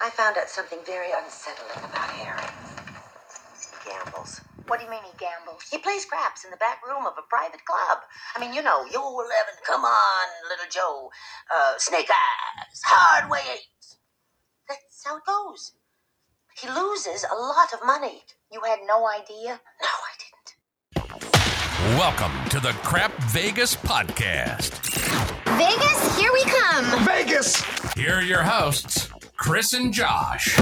I found out something very unsettling about Harry. He gambles. What do you mean he gambles? He plays craps in the back room of a private club. I mean, you know, yo 11, come on, little Joe. Snake eyes, hard way 8. That's how it goes. He loses a lot of money. You had no idea? No, I didn't. Welcome to the Crap Vegas podcast. Vegas, here we come. Vegas! Here are your hosts, Chris and Josh.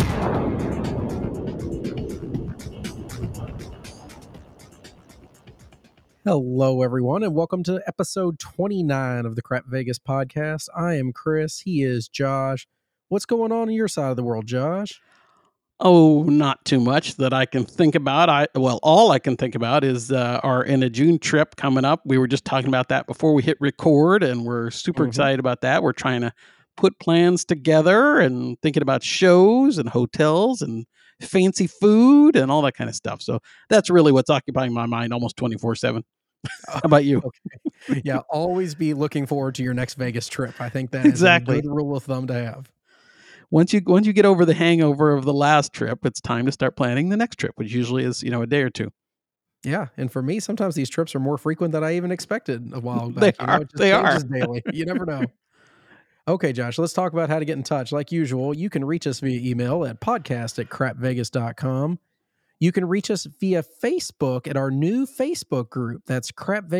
Hello, everyone, and welcome to episode 29 of the Crap Vegas podcast. I am Chris. He is Josh. What's going on your side of the world, Josh? Oh, not too much that I can think about. All I can think about is our In a June trip coming up. We were just talking about that before we hit record, and we're super excited about that. We're trying to put plans together and thinking about shows and hotels and fancy food and all that kind of stuff. So that's really what's occupying my mind almost 24/7. How about you? Okay. Yeah, always be looking forward to your next Vegas trip. I think that Exactly. is a good rule of thumb to have. Once you get over the hangover of the last trip, it's time to start planning the next trip, which usually is, a day or two. Yeah, and for me, sometimes these trips are more frequent than I even expected a while back. They are. Daily. You never know. Okay, Josh, let's talk about how to get in touch. Like usual, you can reach us via email at podcast@crapvegas.com. You can reach us via Facebook at our new Facebook group. That's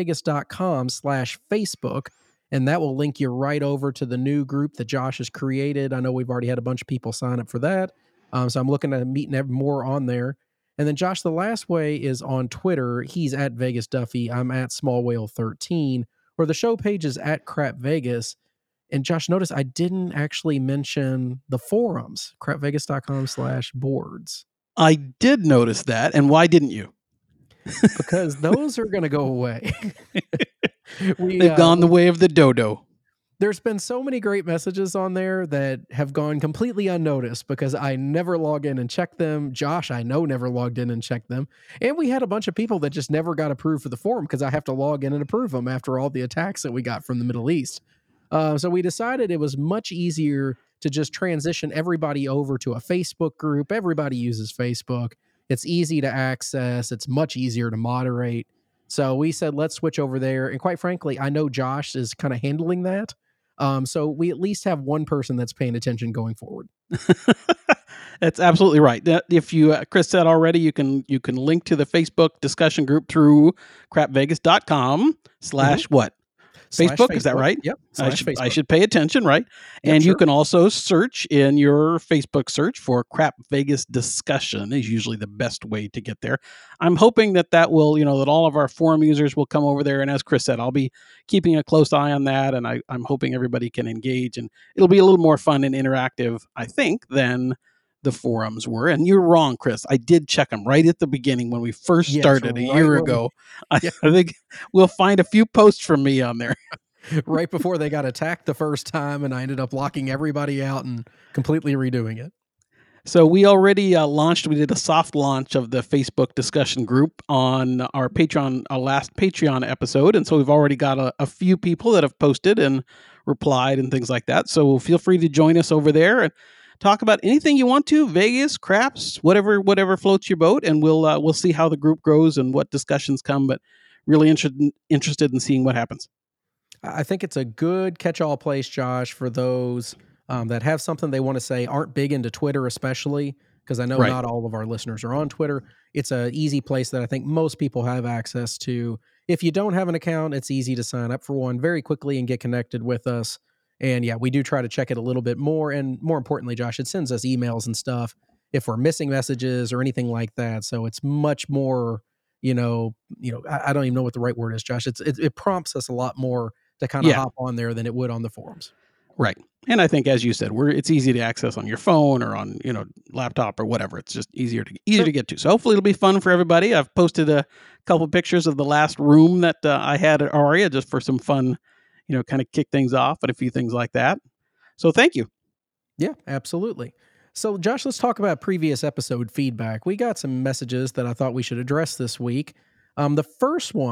crapvegas.com/Facebook. And that will link you right over to the new group that Josh has created. I know we've already had a bunch of people sign up for that. So I'm looking to meet more on there. And then Josh, the last way is on Twitter. He's at Vegas Duffy. I'm at Small Whale 13, or the show page is at Crap Vegas. And Josh, notice I didn't actually mention the forums, crapvegas.com/boards. I did notice that. And why didn't you? Because those are going to go away. They've gone the way of the dodo. There's been so many great messages on there that have gone completely unnoticed because I never log in and check them. Josh, I know, never logged in and checked them. And we had a bunch of people that just never got approved for the forum because I have to log in and approve them after all the attacks that we got from the Middle East. So we decided it was much easier to just transition everybody over to a Facebook group. Everybody uses Facebook. It's easy to access. It's much easier to moderate. So we said, let's switch over there. And quite frankly, I know Josh is kind of handling that. So we at least have one person that's paying attention going forward. That's absolutely right. If you, Chris said already, you can link to the Facebook discussion group through crapvegas.com/what? Facebook, is that right? Yep. I should pay attention, right? Yep, and sure. You can also search in your Facebook search for Crap Vegas Discussion is usually the best way to get there. I'm hoping that will, that all of our forum users will come over there. And as Chris said, I'll be keeping a close eye on that. And I'm hoping everybody can engage. And it'll be a little more fun and interactive, I think, than the forums were. And you're wrong, Chris. I did check them right at the beginning when we first started a year ago. I think we'll find a few posts from me on there. Right before they got attacked the first time, and I ended up locking everybody out and completely redoing it. So we already we did a soft launch of the Facebook discussion group on our Patreon, our last Patreon episode. And so we've already got a few people that have posted and replied and things like that. So feel free to join us over there and talk about anything you want to, Vegas, craps, whatever floats your boat, and we'll see how the group grows and what discussions come. But really interested in seeing what happens. I think it's a good catch-all place, Josh, for those that have something they want to say, aren't big into Twitter, especially because I know not all of our listeners are on Twitter. It's an easy place that I think most people have access to. If you don't have an account, it's easy to sign up for one very quickly and get connected with us. And yeah, we do try to check it a little bit more. And more importantly, Josh, it sends us emails and stuff if we're missing messages or anything like that. So it's much more, I don't even know what the right word is, Josh. It prompts us a lot more to kind of hop on there than it would on the forums. Right. And I think, as you said, it's easy to access on your phone or on, laptop or whatever. It's just easier to get to. So hopefully it'll be fun for everybody. I've posted a couple pictures of the last room that I had at Aria just for some fun, kind of kick things off and a few things like that. So thank you. Yeah, absolutely. So Josh, let's talk about previous episode feedback. We got some messages that I thought we should address this week. The first one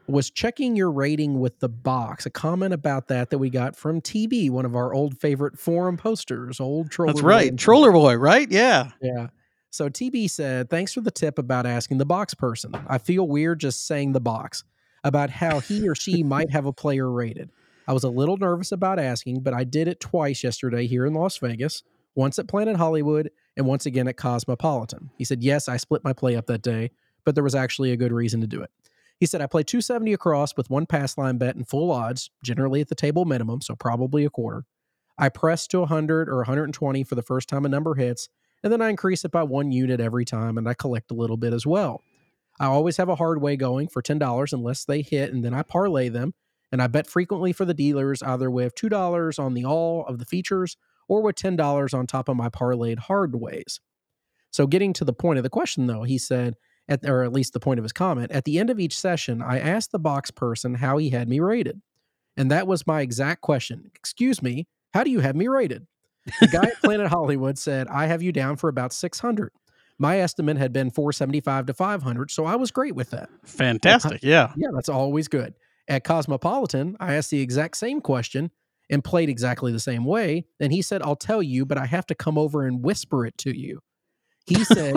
was checking your rating with the box. A comment about that we got from TB, one of our old favorite forum posters, old Troller That's Boy right. himself. Troller Boy, right? Yeah. Yeah. So TB said, thanks for the tip about asking the box person. I feel weird just saying the box about how he or she might have a player rated. I was a little nervous about asking, but I did it twice yesterday here in Las Vegas, once at Planet Hollywood and once again at Cosmopolitan. He said, yes, I split my play up that day, but there was actually a good reason to do it. He said, I played 270 across with one pass line bet and full odds, generally at the table minimum, so probably a quarter. I pressed to 100 or 120 for the first time a number hits, and then I increase it by 1 unit every time, and I collect a little bit as well. I always have a hard way going for $10 unless they hit, and then I parlay them, and I bet frequently for the dealers, either with $2 on the all of the features or with $10 on top of my parlayed hard ways. So getting to the point of the question, though, he said, or at least the point of his comment, at the end of each session, I asked the box person how he had me rated. And that was my exact question. Excuse me, how do you have me rated? The guy at Planet Hollywood said, I have you down for about 600. My estimate had been 475 to 500, so I was great with that. Fantastic. Yeah. Yeah, that's always good. At Cosmopolitan, I asked the exact same question and played exactly the same way. And he said, I'll tell you, but I have to come over and whisper it to you. He said,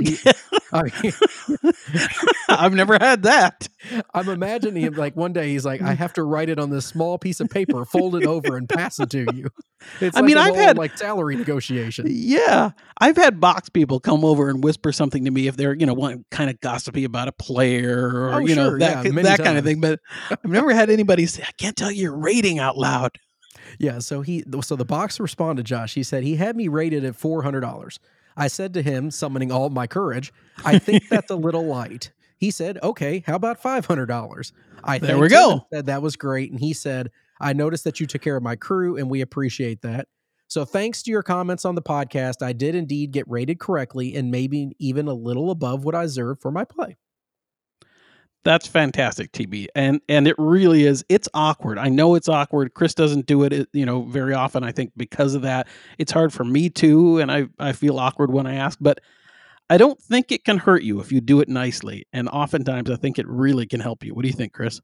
I've never had that. I'm imagining him like one day he's like, I have to write it on this small piece of paper, fold it over and pass it to you. It's I've had like salary negotiation. Yeah. I've had box people come over and whisper something to me if they're, kind of gossipy about a player or, that kind of thing. But I've never had anybody say, I can't tell you your rating out loud. Yeah. So the box responded, Josh. He said he had me rated at $400. I said to him, summoning all my courage, I think that's a little light. He said, okay, how about $500? There we go. Said that was great. And he said, I noticed that you took care of my crew and we appreciate that. So thanks to your comments on the podcast, I did indeed get rated correctly and maybe even a little above what I deserve for my play. That's fantastic, TB. And it really is. It's awkward. I know it's awkward. Chris doesn't do it, very often. I think because of that, it's hard for me too. And I feel awkward when I ask, but I don't think it can hurt you if you do it nicely. And oftentimes I think it really can help you. What do you think, Chris?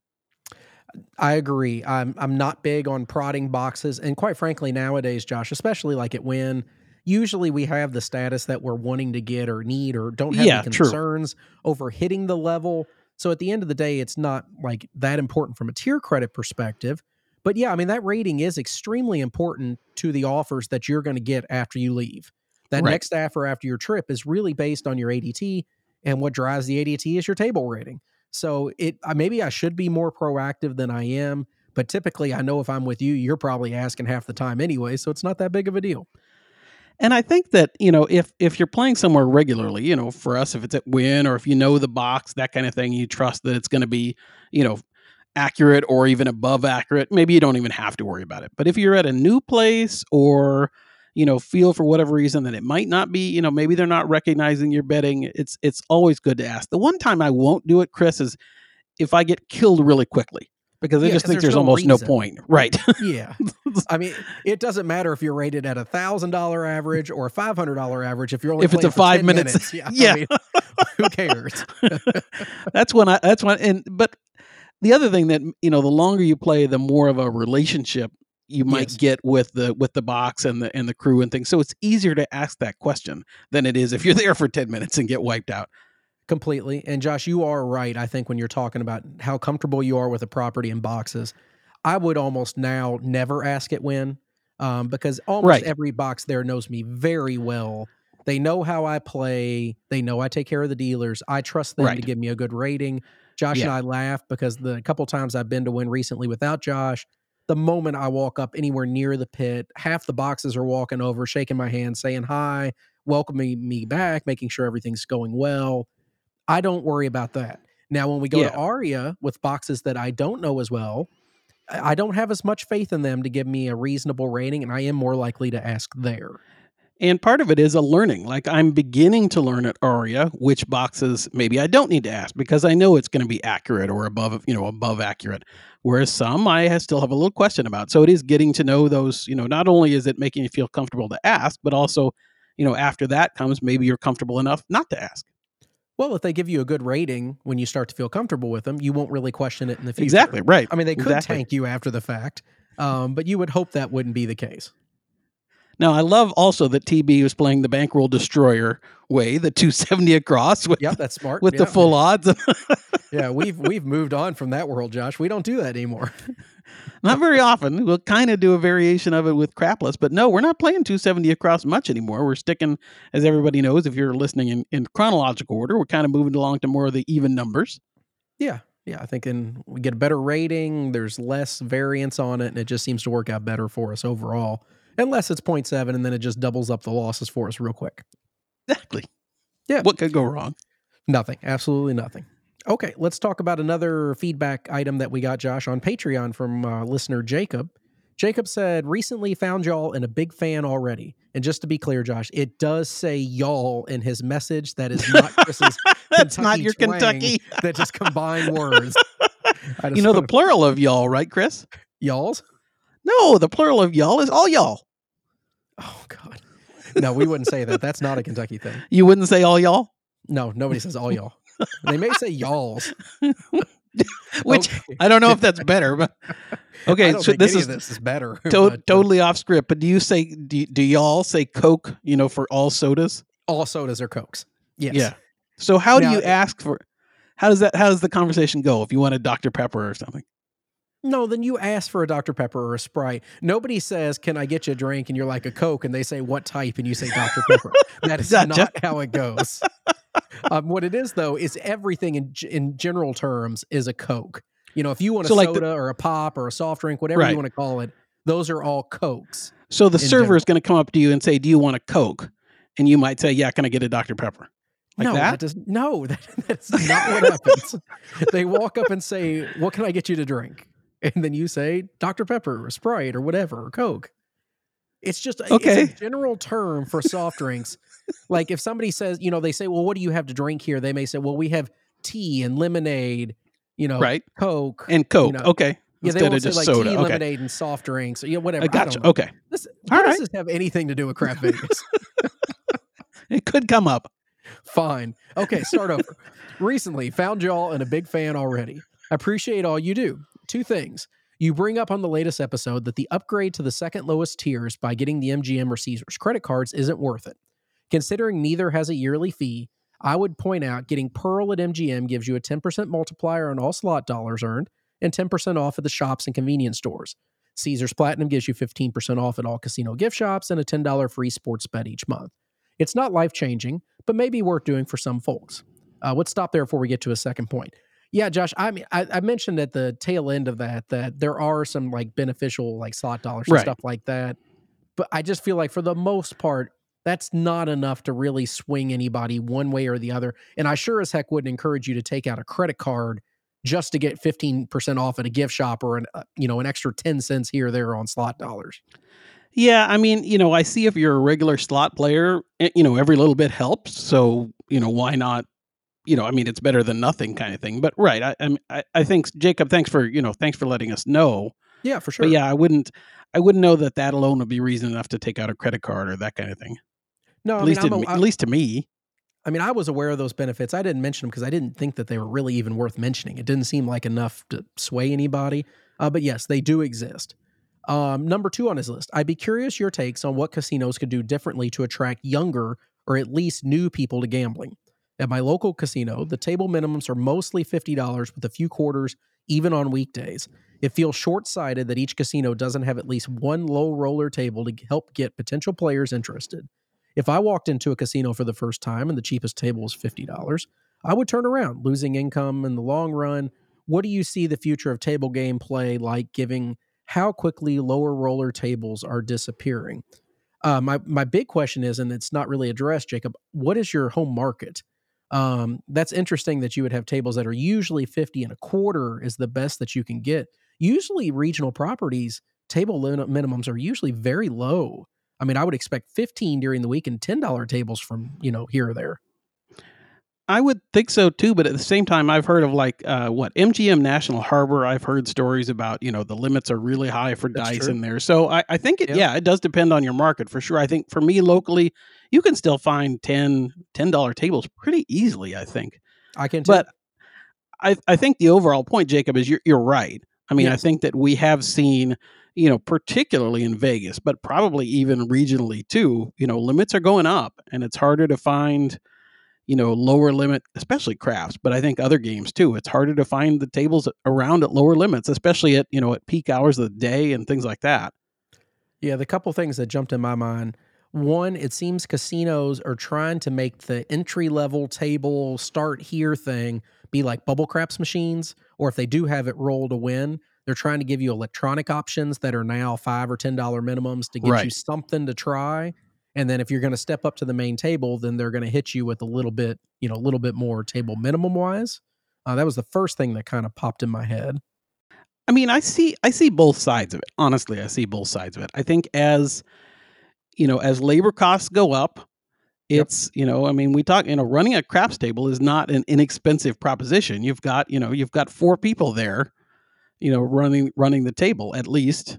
I agree. I'm not big on prodding boxes. And quite frankly, nowadays, Josh, especially like at Wynn, usually we have the status that we're wanting to get or need or don't have any concerns over hitting the level. So at the end of the day, it's not like that important from a tier credit perspective. But yeah, I mean, that rating is extremely important to the offers that you're going to get after you leave. That next offer after your trip is really based on your ADT, and what drives the ADT is your table rating. So maybe I should be more proactive than I am, but typically I know if I'm with you, you're probably asking half the time anyway, so it's not that big of a deal. And I think that, if you're playing somewhere regularly, for us, if it's at Wynn or if you know the box, that kind of thing, you trust that it's going to be, accurate or even above accurate, maybe you don't even have to worry about it. But if you're at a new place or, feel for whatever reason that it might not be, maybe they're not recognizing your betting, it's always good to ask. The one time I won't do it, Chris, is if I get killed really quickly. Because I just think there's almost no point. Right. Yeah. I mean, it doesn't matter if you're rated at $1,000 average or a $500 average if you're only it's a 5 minutes. Yeah. Yeah. I mean, who cares? But the other thing that, the longer you play, the more of a relationship you might get with the box and the crew and things. So it's easier to ask that question than it is if you're there for 10 minutes and get wiped out. Completely. And Josh, you are right. I think when you're talking about how comfortable you are with a property in boxes, I would almost now never ask it when, because almost every box there knows me very well. They know how I play. They know I take care of the dealers. I trust them to give me a good rating. Josh and I laugh because the couple times I've been to Wynn recently without Josh, the moment I walk up anywhere near the pit, half the boxes are walking over, shaking my hand, saying hi, welcoming me back, making sure everything's going well. I don't worry about that. Now, when we go to Aria with boxes that I don't know as well, I don't have as much faith in them to give me a reasonable rating, and I am more likely to ask there. And part of it is a learning. Like I'm beginning to learn at Aria which boxes maybe I don't need to ask because I know it's going to be accurate or above accurate. Whereas some I still have a little question about. So it is getting to know those, not only is it making you feel comfortable to ask, but also, after that comes maybe you're comfortable enough not to ask. Well, if they give you a good rating when you start to feel comfortable with them, you won't really question it in the future. Exactly, right. I mean, they could Exactly. tank you after the fact, but you would hope that wouldn't be the case. Now, I love also that TB was playing the bankroll destroyer way, the 270 across with, Yep, that's smart. with the Yeah. full odds. Yeah, we've moved on from that world, Josh. We don't do that anymore. Not very often. We'll kind of do a variation of it with crapless, but no, we're not playing 270 across much anymore. We're sticking, as everybody knows, if you're listening in chronological order, we're kind of moving along to more of the even numbers. Yeah, I think we get a better rating. There's less variance on it, and it just seems to work out better for us overall. Unless it's 0.7, and then it just doubles up the losses for us real quick. Exactly. Yeah. What could go wrong? Nothing. Absolutely nothing. Okay, let's talk about another feedback item that we got, Josh, on Patreon from listener Jacob. Jacob said, recently found y'all and a big fan already. And just to be clear, Josh, it does say y'all in his message. That is not Chris's That's Kentucky not your twang Kentucky. that just combine words. I just You know the wanna- plural of y'all, right, Chris? y'alls? No, the plural of y'all is all y'all. Oh, God. No, we wouldn't say that. That's not a Kentucky thing. You wouldn't say all y'all? No, nobody says all y'all. They may say y'alls. Which Okay. I don't know if that's better, but okay. I don't So think this any is of this is better. but, totally off script. But do y'all say Coke? You know, for all sodas? all sodas are Cokes. Yes. Yeah. So how do Now, you ask for? How does the conversation go if you want a Dr. Pepper or something? No, then you ask for a Dr. Pepper or a Sprite. Nobody says, can I get you a drink? And you're like, a Coke. And they say, what type? And you say Dr. Pepper. That is Gotcha. not how it goes. What it is, though, is everything in general terms is a Coke. You know, if you want a So, like soda or a pop or a soft drink, whatever Right. you want to call it, those are all Cokes. So the In server general. is going to come up to you and say, "Do you want a Coke?" And you might say, "Yeah, can I get a Dr. Pepper?" Like no, that? that's not what happens. They walk up and say, what can I get you to drink? And then you say Dr. Pepper or Sprite or whatever, or Coke. It's just Okay. it's a general term for soft drinks. Like if somebody says, you know, they say, well, what do you have to drink here? They may say, well, we have tea and lemonade, you know, Right. Coke. And Coke. You know, Okay. yeah, they Instead wont of say just like soda. tea, Okay. lemonade, and soft drinks. Or, yeah, whatever. I I gotcha. don't know. Okay. What All does right. this have anything to do with Crap Vegas? It could come up. Fine. Okay, start over. Recently, found y'all and a big fan already. Appreciate all you do. Two things. You bring up on the latest episode that the upgrade to the second lowest tiers by getting the MGM or Caesars credit cards isn't worth it. Considering neither has a yearly fee, I would point out getting Pearl at MGM gives you a 10% multiplier on all slot dollars earned and 10% off at the shops and convenience stores. Caesars Platinum gives you 15% off at all casino gift shops and a $10 free sports bet each month. It's not life-changing, but maybe worth doing for some folks. Let's stop there before we get to a second point. Yeah, Josh, I mean, I mentioned at the tail end of that there are some like beneficial like slot dollars and Right. stuff like that. But I just feel like for the most part, that's not enough to really swing anybody one way or the other. And I sure as heck wouldn't encourage you to take out a credit card just to get 15% off at a gift shop or an extra 10 cents here or there on slot dollars. Yeah, I mean, I see if you're a regular slot player, every little bit helps. So, why not? I mean, it's better than nothing kind of thing. But right, I think Jacob, thanks for letting us know. Yeah, for sure. But yeah, I wouldn't know that alone would be reason enough to take out a credit card or that kind of thing. No, At least to me. I mean, I was aware of those benefits. I didn't mention them because I didn't think that they were really even worth mentioning. It didn't seem like enough to sway anybody. But yes, they do exist. Number 2 on his list, I'd be curious your takes on what casinos could do differently to attract younger or at least new people to gambling. At my local casino, the table minimums are mostly $50 with a few quarters, even on weekdays. It feels short-sighted that each casino doesn't have at least one low roller table to help get potential players interested. If I walked into a casino for the first time and the cheapest table was $50, I would turn around, losing income in the long run. What do you see the future of table game play like, given how quickly lower roller tables are disappearing? My big question is, and it's not really addressed, Jacob, what is your home market? That's interesting that you would have tables that are usually 50 and a quarter is the best that you can get. Usually regional properties, table minimums are usually very low. I mean, I would expect 15 during the week and $10 tables from, here or there. I would think so too, but at the same time, I've heard of like MGM National Harbor. I've heard stories about the limits are really high for That's dice true. in there. So I think it Yeah. it does depend on your market for sure. I think for me locally, you can still find $10 tables pretty easily. I think, I can too. but I think the overall point, Jacob, is you're right. I mean, I Yes. think that we have seen, particularly in Vegas, but probably even regionally too, limits are going up, and it's harder to find, lower limit, especially crafts, but I think other games too. It's harder to find the tables around at lower limits, especially at peak hours of the day and things like that. Yeah, the couple things that jumped in my mind. One, it seems casinos are trying to make the entry level table start here thing be like bubble craps machines, or if they do have it roll to win, they're trying to give you electronic options that are now $5 or $10 minimums to get you Right. something to try. And then if you're going to step up to the main table, then they're going to hit you with a little bit more table minimum wise. That was the first thing that kind of popped in my head. I mean, I see both sides of it. Honestly, I see both sides of it. I think as labor costs go up, Yep. it's, I mean, we talk, running a craps table is not an inexpensive proposition. You've got 4 people there, running the table at least.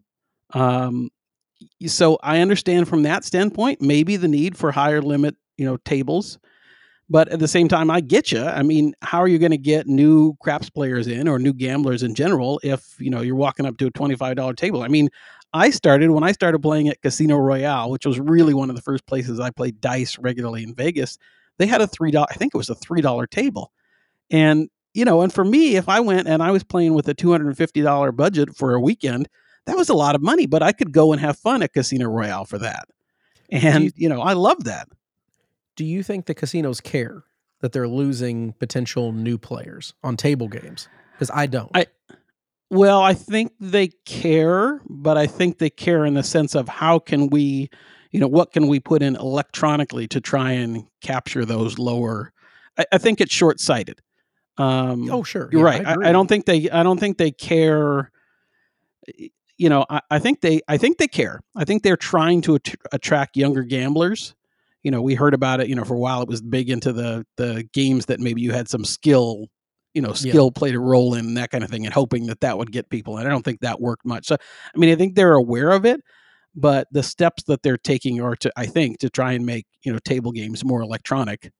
So I understand from that standpoint, maybe the need for higher limit, tables. But at the same time, I get you. I mean, how are you going to get new craps players in or new gamblers in general if you're walking up to a $25 table? I mean, when I started playing at Casino Royale, which was really one of the first places I played dice regularly in Vegas. They had a $3. I think it was a $3 table, and and for me, if I went and I was playing with a $250 budget for a weekend, that was a lot of money. But I could go and have fun at Casino Royale for that, and I love that. Do you think the casinos care that they're losing potential new players on table games? Because I don't. Well, I think they care, but I think they care in the sense of how can we, what can we put in electronically to try and capture those lower. I think it's short sighted. Oh, sure. You're Yeah, right. I agree. I don't think they care. I think they care. I think they're trying to attract younger gamblers. We heard about it. For a while, it was big into the games that maybe you had some skill played a role in, that kind of thing, and hoping that would get people. And I don't think that worked much. So, I mean, I think they're aware of it, but the steps that they're taking are to try and make, table games more electronic.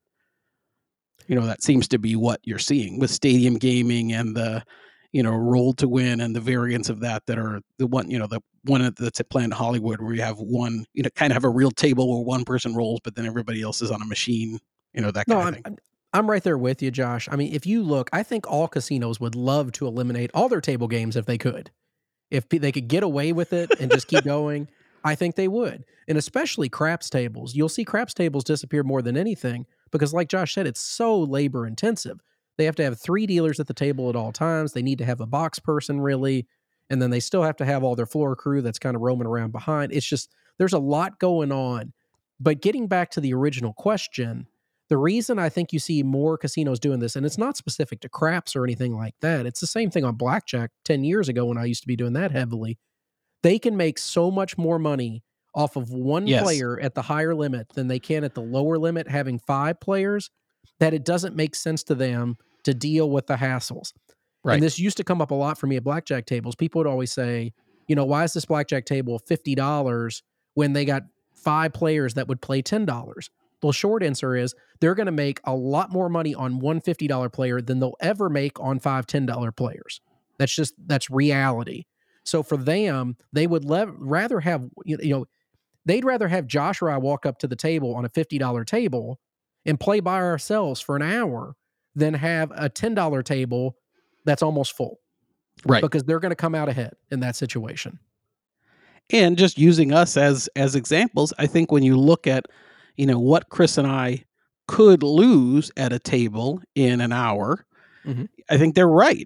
That seems to be what you're seeing with stadium gaming and the, roll to win and the variants of that are the one that's planned in Hollywood, where you have one, kind of have a real table where one person rolls, but then everybody else is on a machine, that kind of thing. I'm right there with you, Josh. I mean, if you look, I think all casinos would love to eliminate all their table games if they could. If they could get away with it and just keep going, I think they would. And especially craps tables. You'll see craps tables disappear more than anything because, like Josh said, it's so labor intensive. They have to have 3 dealers at the table at all times. They need to have a box person, really. And then they still have to have all their floor crew that's kind of roaming around behind. It's just, there's a lot going on. But getting back to the original question, the reason I think you see more casinos doing this, and it's not specific to craps or anything like that, it's the same thing on blackjack 10 years ago when I used to be doing that heavily. They can make so much more money off of one player at the higher limit than they can at the lower limit having 5 players, that it doesn't make sense to them to deal with the hassles. Right. And this used to come up a lot for me at blackjack tables. People would always say, why is this blackjack table $50 when they got 5 players that would play $10? The short answer is they're going to make a lot more money on one $50 player than they'll ever make on 5 $10 players. That's reality. So for them, they would rather have, they'd rather have Josh or I walk up to the table on a $50 table and play by ourselves for an hour than have a $10 table that's almost full. Right. Because they're going to come out ahead in that situation. And just using us as examples, I think when you look at, what Chris and I could lose at a table in an hour, I think they're right.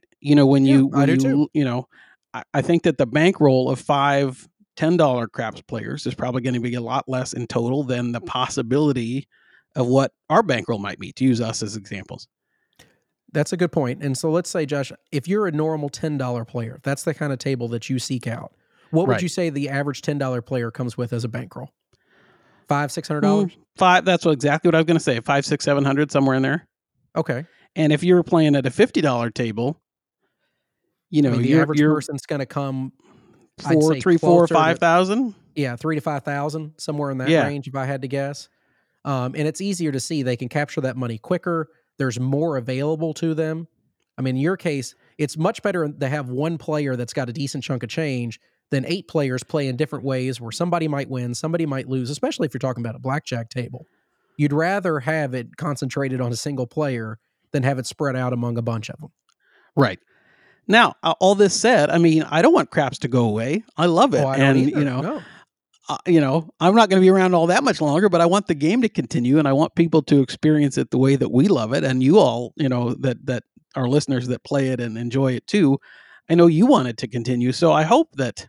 I think that the bankroll of 5 $10 craps players is probably going to be a lot less in total than the possibility of what our bankroll might be, to use us as examples. That's a good point. And so let's say, Josh, if you're a normal $10 player, that's the kind of table that you seek out, what would you say the average $10 player comes with as a bankroll? $500-$600? That's exactly what I was going to say. $500, $600, $700, somewhere in there. Okay. And if you're playing at a $50 table, you know, I mean, the average person's going to come, I'd say 3, 4, closer to 5,000. yeah, 3 to 5,000, somewhere in that Yeah. range, if I had to guess. And it's easier to see. They can capture that money quicker. There's more available to them. I mean, in your case, it's much better to have one player that's got a decent chunk of change than 8 players play in different ways where somebody might win, somebody might lose, especially if you're talking about a blackjack table. You'd rather have it concentrated on a single player than have it spread out among a bunch of them. Right. Now, all this said, I mean, I don't want craps to go away. I love it. Oh, I don't And, either. no. No. I'm not going to be around all that much longer, but I want the game to continue and I want people to experience it the way that we love it. And you all, that our listeners that play it and enjoy it too. I know you want it to continue. So I hope that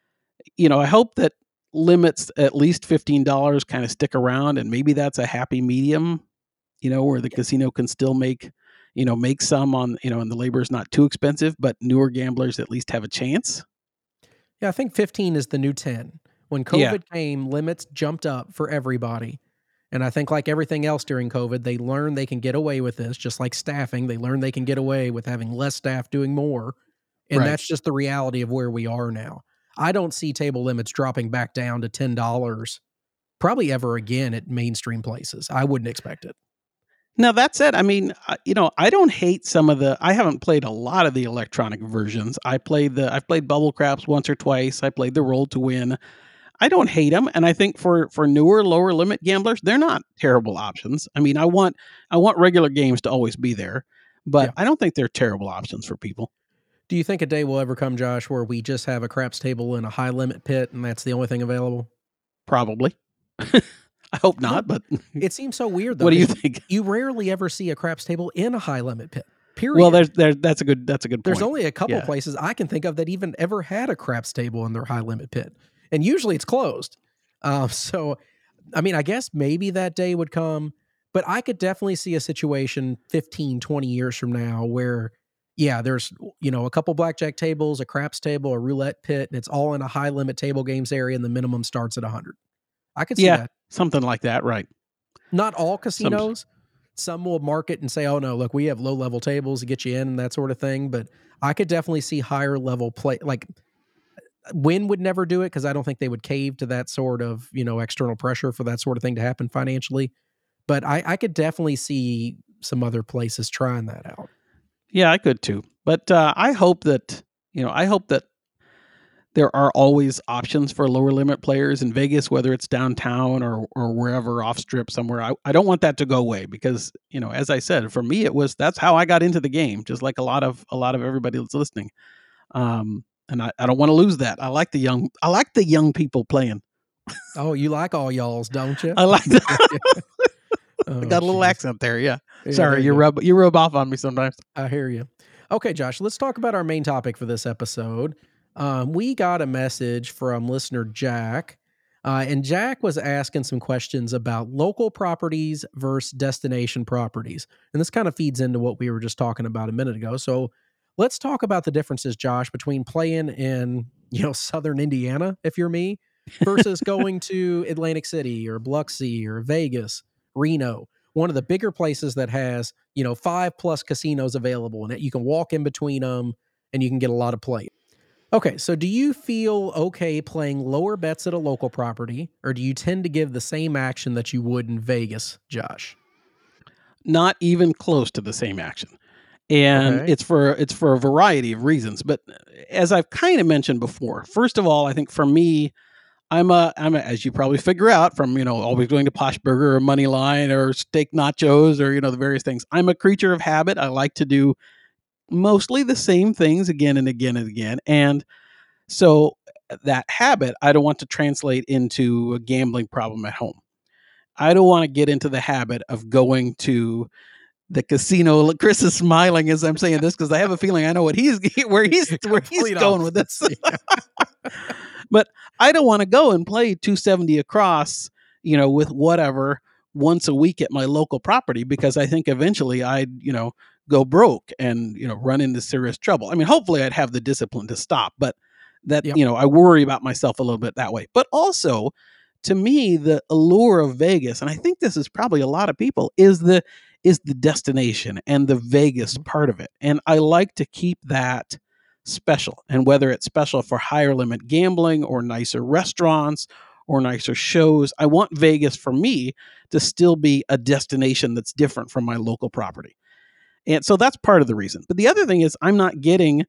limits at least $15 kind of stick around, and maybe that's a happy medium, where the casino can still make some on, and the labor is not too expensive, but newer gamblers at least have a chance. Yeah, I think 15 is the new 10. When COVID came, limits jumped up for everybody. And I think like everything else during COVID, they learned they can get away with this, just like staffing. They learned they can get away with having less staff doing more. And Right. that's just the reality of where we are now. I don't see table limits dropping back down to $10 probably ever again at mainstream places. I wouldn't expect it. Now, that said, I mean, I don't hate I haven't played a lot of the electronic versions. I've played Bubble Craps once or twice. I played the Roll to Win. I don't hate them. And I think for newer, lower limit gamblers, they're not terrible options. I mean, I want regular games to always be there, but I don't think they're terrible options for people. Do you think a day will ever come, Josh, where we just have a craps table in a high limit pit and that's the only thing available? Probably. I hope not, but it seems so weird though. What do you think? You rarely ever see a craps table in a high limit pit. Period. Well, that's a good point. There's only a couple places I can think of that even ever had a craps table in their high limit pit. And usually it's closed. So, I mean, I guess maybe that day would come, but I could definitely see a situation 15, 20 years from now where, there's, a couple blackjack tables, a craps table, a roulette pit, and it's all in a high limit table games area and the minimum starts at 100. I could see that. Something like that, right. Not all casinos. Some will market and say, oh no, look, we have low level tables to get you in and that sort of thing. But I could definitely see higher level play. Like Wynn would never do it because I don't think they would cave to that sort of, external pressure for that sort of thing to happen financially. But I could definitely see some other places trying that out. Yeah, I could too. But I hope that there are always options for lower limit players in Vegas, whether it's downtown or wherever off strip somewhere. I don't want that to go away because, as I said, for me, that's how I got into the game, just like a lot of everybody that's listening. And I don't want to lose that. I like the young people playing. Oh, you like all y'alls, don't you? I like that. I got a little accent there. Yeah. Sorry, you rub off on me sometimes. I hear you. Okay, Josh, let's talk about our main topic for this episode. We got a message from listener Jack, and Jack was asking some questions about local properties versus destination properties. And this kind of feeds into what we were just talking about a minute ago. So let's talk about the differences, Josh, between playing in, Southern Indiana, if you're me, versus going to Atlantic City or Biloxi or Vegas, Reno, one of the bigger places that has, 5+ casinos available and you can walk in between them and you can get a lot of play. Okay, so do you feel okay playing lower bets at a local property, or do you tend to give the same action that you would in Vegas, Josh? Not even close to the same action. And it's for a variety of reasons. But as I've kind of mentioned before, first of all, I think for me, I'm a as you probably figure out from, always going to Posh Burger or Moneyline or Steak Nachos or, the various things. I'm a creature of habit. I like to do mostly the same things again and again and again. And so that habit, I don't want to translate into a gambling problem at home. I don't want to get into the habit of going to the casino. Chris is smiling as I'm saying this because I have a feeling I know where he's going with this. But I don't want to go and play 270 across, with whatever once a week at my local property because I think eventually I'd, go broke and, run into serious trouble. I mean, hopefully I'd have the discipline to stop, but that, I worry about myself a little bit that way. But also to me, the allure of Vegas, and I think this is probably a lot of people, is the destination and the Vegas part of it. And I like to keep that special. And whether it's special for higher limit gambling or nicer restaurants or nicer shows, I want Vegas for me to still be a destination that's different from my local property. And so that's part of the reason. But the other thing is I'm not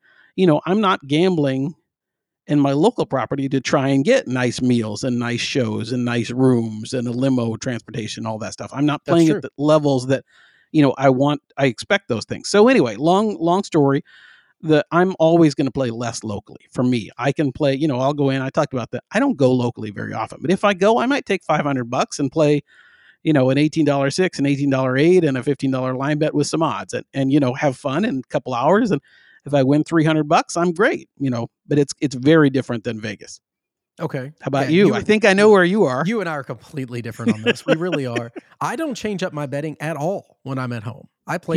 gambling in my local property to try and get nice meals and nice shows and nice rooms and a limo transportation, all that stuff. I'm not playing at the levels that, I expect those things. So anyway, long story, I'm always going to play less locally. For me, I can play, I'll go in. I talked about that. I don't go locally very often, but if I go, I might take $500 and play, an $18 6, an $18 8, and a $15 line bet with some odds and have fun in a couple hours. And if I win $300, I'm great, but it's very different than Vegas. Okay. How about you? I think I know where you are. You and I are completely different on this. We really are. I don't change up my betting at all when I'm at home. I play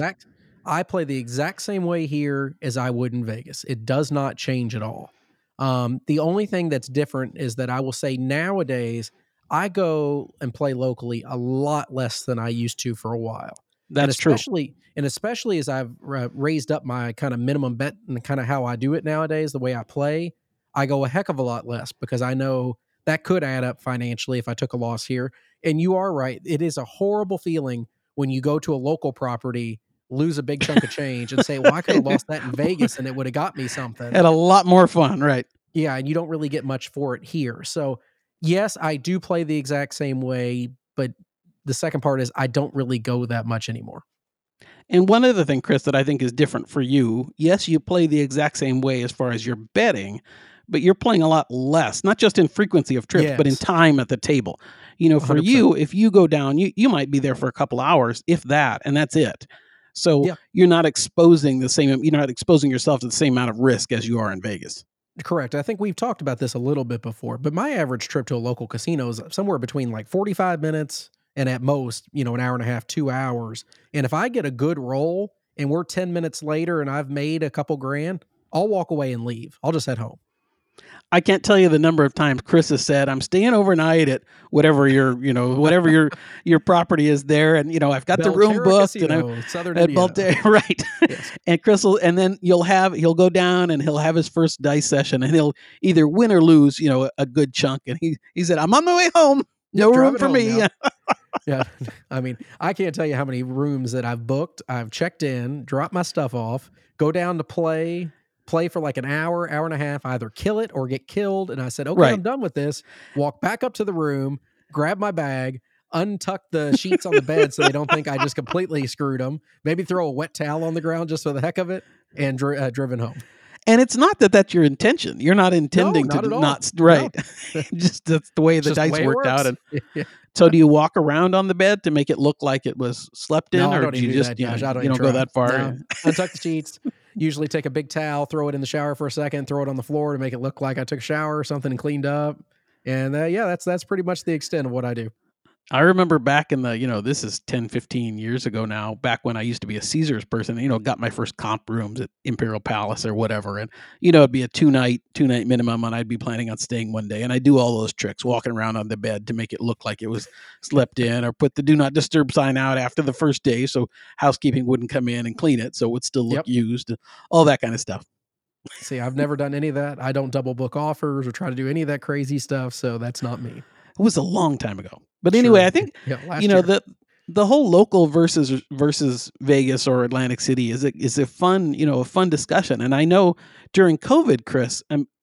the exact same way here as I would in Vegas. It does not change at all. The only thing that's different is that I will say nowadays I go and play locally a lot less than I used to for a while. That's true. And especially as I've raised up my kind of minimum bet and kind of how I do it nowadays, the way I play, I go a heck of a lot less because I know that could add up financially if I took a loss here. And you are right. It is a horrible feeling when you go to a local property, lose a big chunk of change and say, well, I could have lost that in Vegas and it would have got me something. Had a lot more fun, right? Yeah, and you don't really get much for it here. So yes, I do play the exact same way, but the second part is I don't really go that much anymore. And one other thing, Chris, that I think is different for you, yes, you play the exact same way as far as your betting, but you're playing a lot less, not just in frequency of trips, but in time at the table. For 100%. You, if you go down, you might be there for a couple hours, if that, and that's it. So you're not exposing yourself to the same amount of risk as you are in Vegas. Correct. I think we've talked about this a little bit before, but my average trip to a local casino is somewhere between like 45 minutes and at most, an hour and a half, 2 hours. And if I get a good roll and we're 10 minutes later and I've made a couple grand, I'll walk away and leave. I'll just head home. I can't tell you the number of times Chris has said, I'm staying overnight at whatever your property is there. And, I've got the room booked Casino, Southern at Indiana. right. Yes. And Chris and then he'll go down and he'll have his first dice session and he'll either win or lose, a good chunk. And he said, I'm on my way home. No room for me. Yeah. I mean, I can't tell you how many rooms that I've booked. I've checked in, dropped my stuff off, go down to play for like an hour, hour and a half, either kill it or get killed. And I said, okay, right. I'm done with this. Walk back up to the room, grab my bag, untuck the sheets on the bed so they don't think I just completely screwed them. Maybe throw a wet towel on the ground just for the heck of it and driven home. And it's not that that's your intention. You're not intending to not right. No. Just that's the way the dice worked out. And so, do you walk around on the bed to make it look like it was slept in, no, or do you just you don't go that far? No. Untuck the sheets. Usually take a big towel, throw it in the shower for a second, throw it on the floor to make it look like I took a shower or something and cleaned up. And that's pretty much the extent of what I do. I remember back in the, this is 10, 15 years ago now, back when I used to be a Caesars person, got my first comp rooms at Imperial Palace or whatever. And, it'd be a two night minimum and I'd be planning on staying one day. And I do all those tricks, walking around on the bed to make it look like it was slept in, or put the do not disturb sign out after the first day so housekeeping wouldn't come in and clean it. So it would still look used, all that kind of stuff. See, I've never done any of that. I don't double book offers or try to do any of that crazy stuff. So that's not me. It was a long time ago. But anyway, I think, the whole local versus Vegas or Atlantic City is a fun, a fun discussion. And I know during COVID, Chris,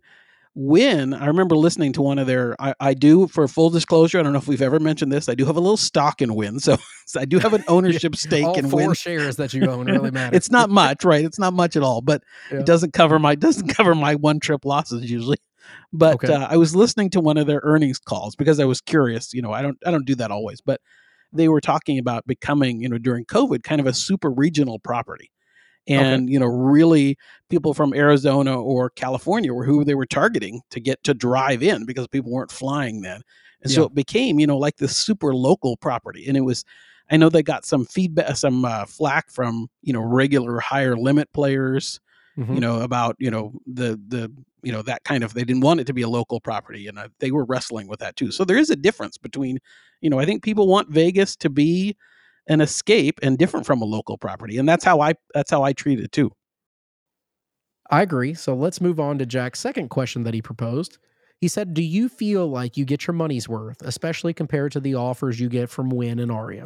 when I remember listening to one of their, I do, for full disclosure, I don't know if we've ever mentioned this, I do have a little stock in Wynn. So I do have an ownership stake in Wynn. All 4 shares that you own really matter. It's not much, right? It's not much at all, but it doesn't cover my one trip losses usually. But I was listening to one of their earnings calls because I was curious. I don't do that always, but they were talking about becoming, during COVID, kind of a super regional property. And, really people from Arizona or California were who they were targeting to get to drive in because people weren't flying then. And so it became, like this super local property. And it was, I know they got some feedback, some flack from, regular higher limit players, Mhm. about, the that kind of, they didn't want it to be a local property, and they were wrestling with that too. So there is a difference between, I think people want Vegas to be an escape and different from a local property, and that's how I treat it too. I agree. So let's move on to Jack's second question that he proposed. He said, "Do you feel like you get your money's worth, especially compared to the offers you get from Win and Aria?"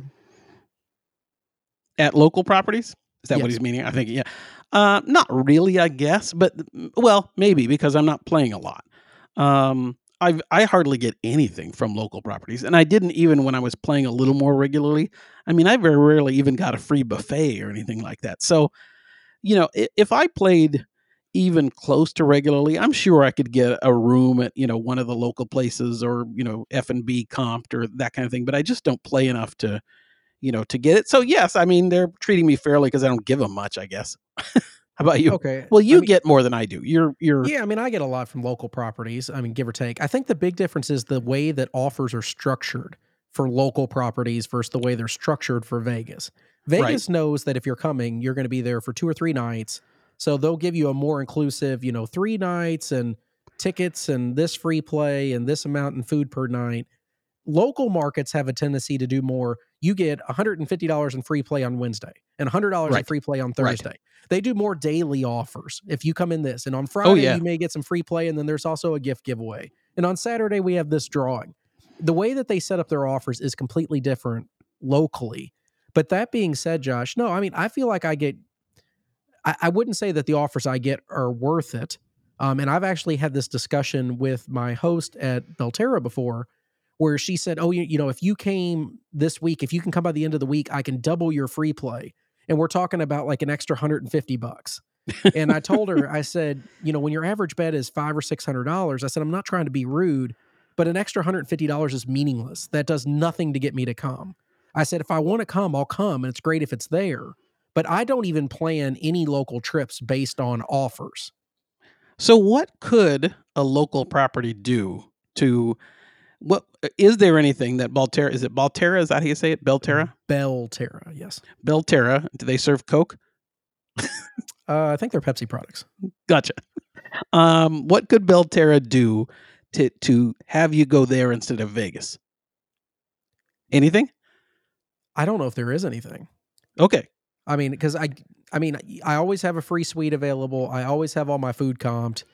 At local properties? Is that what Yes. he's meaning? I think, yeah. Not really, I guess, but well, maybe because I'm not playing a lot. I hardly get anything from local properties, and I didn't even when I was playing a little more regularly. I mean, I very rarely even got a free buffet or anything like that. So, if I played even close to regularly, I'm sure I could get a room at, one of the local places, or, F&B comped or that kind of thing, but I just don't play enough to get it. So yes, I mean, they're treating me fairly because I don't give them much, I guess. How about you? Okay. Well, I you mean, get more than I do. You're yeah, I mean, I get a lot from local properties. I mean, give or take. I think the big difference is the way that offers are structured for local properties versus the way they're structured for Vegas. right. Vegas knows that if you're coming, you're going to be there for 2 or 3 nights. So they'll give you a more inclusive, 3 nights and tickets and this free play and this amount in food per night. Local markets have a tendency to do more. You get $150 in free play on Wednesday and $100 in Right. free play on Right. Thursday. They do more daily offers. If you come in this, and on Oh Friday yeah. you may get some free play, and then there's also a gift giveaway. And on Saturday we have this drawing. The way that they set up their offers is completely different locally. But that being said, Josh, no, I mean, I feel like I wouldn't say that the offers I get are worth it. And I've actually had this discussion with my host at Belterra before, where she said, "Oh, if you came this week, if you can come by the end of the week, I can double your free play." And we're talking about like an extra $150. And I told her, I said, when your average bet is $500 or $600, I said, I'm not trying to be rude, but an extra $150 is meaningless. That does nothing to get me to come. I said, if I want to come, I'll come, and it's great if it's there. But I don't even plan any local trips based on offers. So what could a local property do to what is there anything that Balterra, is it Balterra? Is that how you say it? Belterra? Belterra, yes. Belterra. Do they serve Coke? I think they're Pepsi products. Gotcha. What could Belterra do to have you go there instead of Vegas? Anything? I don't know if there is anything. Okay. I mean, because I always have a free suite available. I always have all my food comped.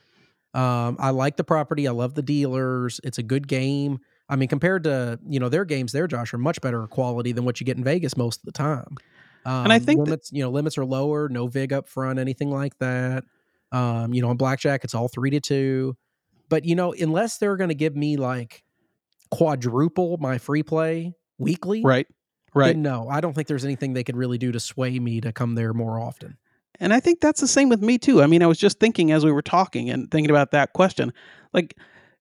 I like the property. I love the dealers. It's a good game. I mean, compared to their games, there, Josh, are much better quality than what you get in Vegas most of the time. And I think Limits are lower, no vig up front, anything like that. On blackjack, it's all 3-2. But unless they're going to give me like quadruple my free play weekly, right. then no, I don't think there's anything they could really do to sway me to come there more often. And I think that's the same with me too. I mean, I was just thinking as we were talking and thinking about that question, like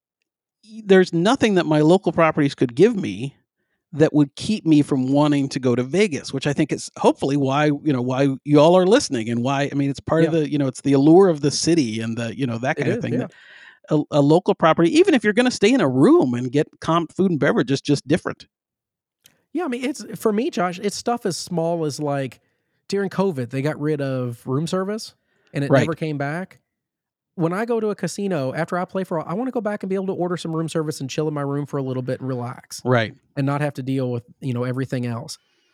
there's nothing that my local properties could give me that would keep me from wanting to go to Vegas, which I think is hopefully why you all are listening, and why, I mean, it's part of the, it's the allure of the city and the, that kind of thing. Yeah. That a local property, even if you're going to stay in a room and get comped food and beverage, is just different. Yeah, I mean, it's for me, Josh, it's stuff as small as like during COVID, they got rid of room service and it Right. never came back. When I go to a casino, after I play I want to go back and be able to order some room service and chill in my room for a little bit and relax Right. and not have to deal with, everything else.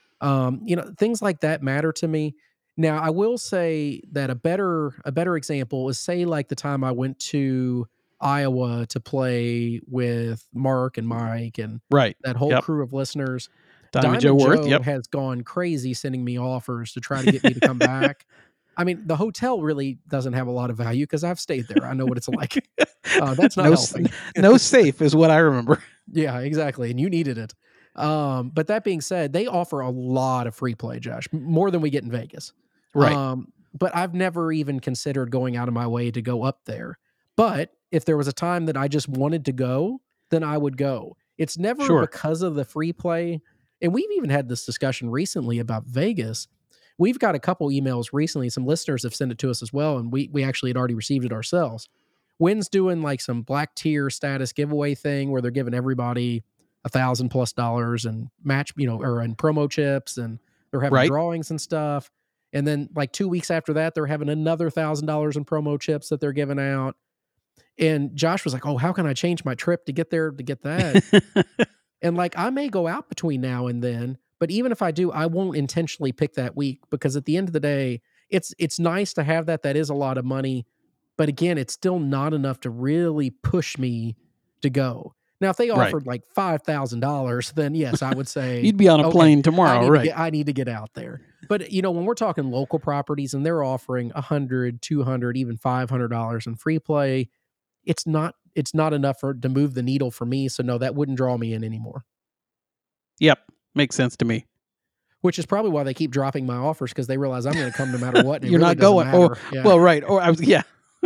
Things like that matter to me. Now, I will say that a better example is, say, like the time I went to Iowa to play with Mark and Mike and Right. that whole Yep. crew of listeners. Diamond Joe Worth. Yep. has gone crazy sending me offers to try to get me to come back. I mean, the hotel really doesn't have a lot of value because I've stayed there. I know what it's like. That's not helping. No safe is what I remember. Yeah, exactly. And you needed it. But that being said, they offer a lot of free play, Josh, more than we get in Vegas. Right. But I've never even considered going out of my way to go up there. But if there was a time that I just wanted to go, then I would go. It's never Sure. because of the free play. And we've even had this discussion recently about Vegas. We've got a couple emails recently. Some listeners have sent it to us as well. And we actually had already received it ourselves. Wynn's doing like some black tier status giveaway thing where they're giving everybody $1,000+ and match, or and promo chips, and they're having Right. drawings and stuff. And then like 2 weeks after that, they're having another $1,000 in promo chips that they're giving out. And Josh was like, oh, how can I change my trip to get there to get that? And like, I may go out between now and then, but even if I do, I won't intentionally pick that week, because at the end of the day, it's nice to have that. That is a lot of money. But again, it's still not enough to really push me to go. Now, if they Right. offered like $5,000, then yes, I would say You'd be on a okay, plane tomorrow, right? I need to get out there. But you know, when we're talking local properties and they're offering $100, $200, even $500 in free play, it's not enough to move the needle for me. So no, that wouldn't draw me in anymore. Yep. Makes sense to me. Which is probably why they keep dropping my offers, because they realize I'm going to come no matter what. And it You're really not doesn't going. matter. Oh, Yeah. well, right. Or yeah.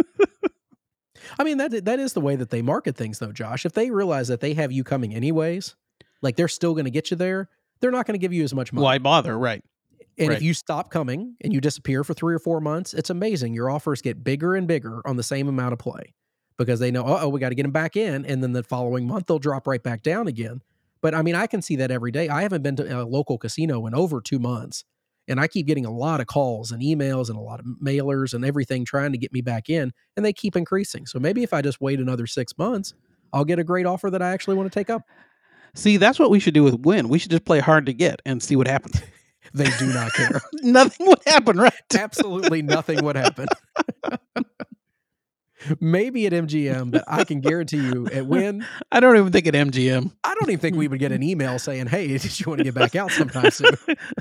I mean, that is the way that they market things, though, Josh. If they realize that they have you coming anyways, like they're still going to get you there, they're not going to give you as much money. Why bother? Right. And right. if you stop coming and you disappear for 3 or 4 months, it's amazing. Your offers get bigger and bigger on the same amount of play, because they know, we got to get them back in. And then the following month, they'll drop right back down again. But I mean, I can see that every day. I haven't been to a local casino in over 2 months. And I keep getting a lot of calls and emails and a lot of mailers and everything trying to get me back in, and they keep increasing. So maybe if I just wait another 6 months, I'll get a great offer that I actually want to take up. See, that's what we should do with Wynn. We should just play hard to get and see what happens. They do not care. Nothing would happen, right? Absolutely nothing would happen. Maybe at MGM, but I can guarantee you at Wynn, I don't even think at MGM. I don't even think we would get an email saying, hey, did you want to get back out sometime soon?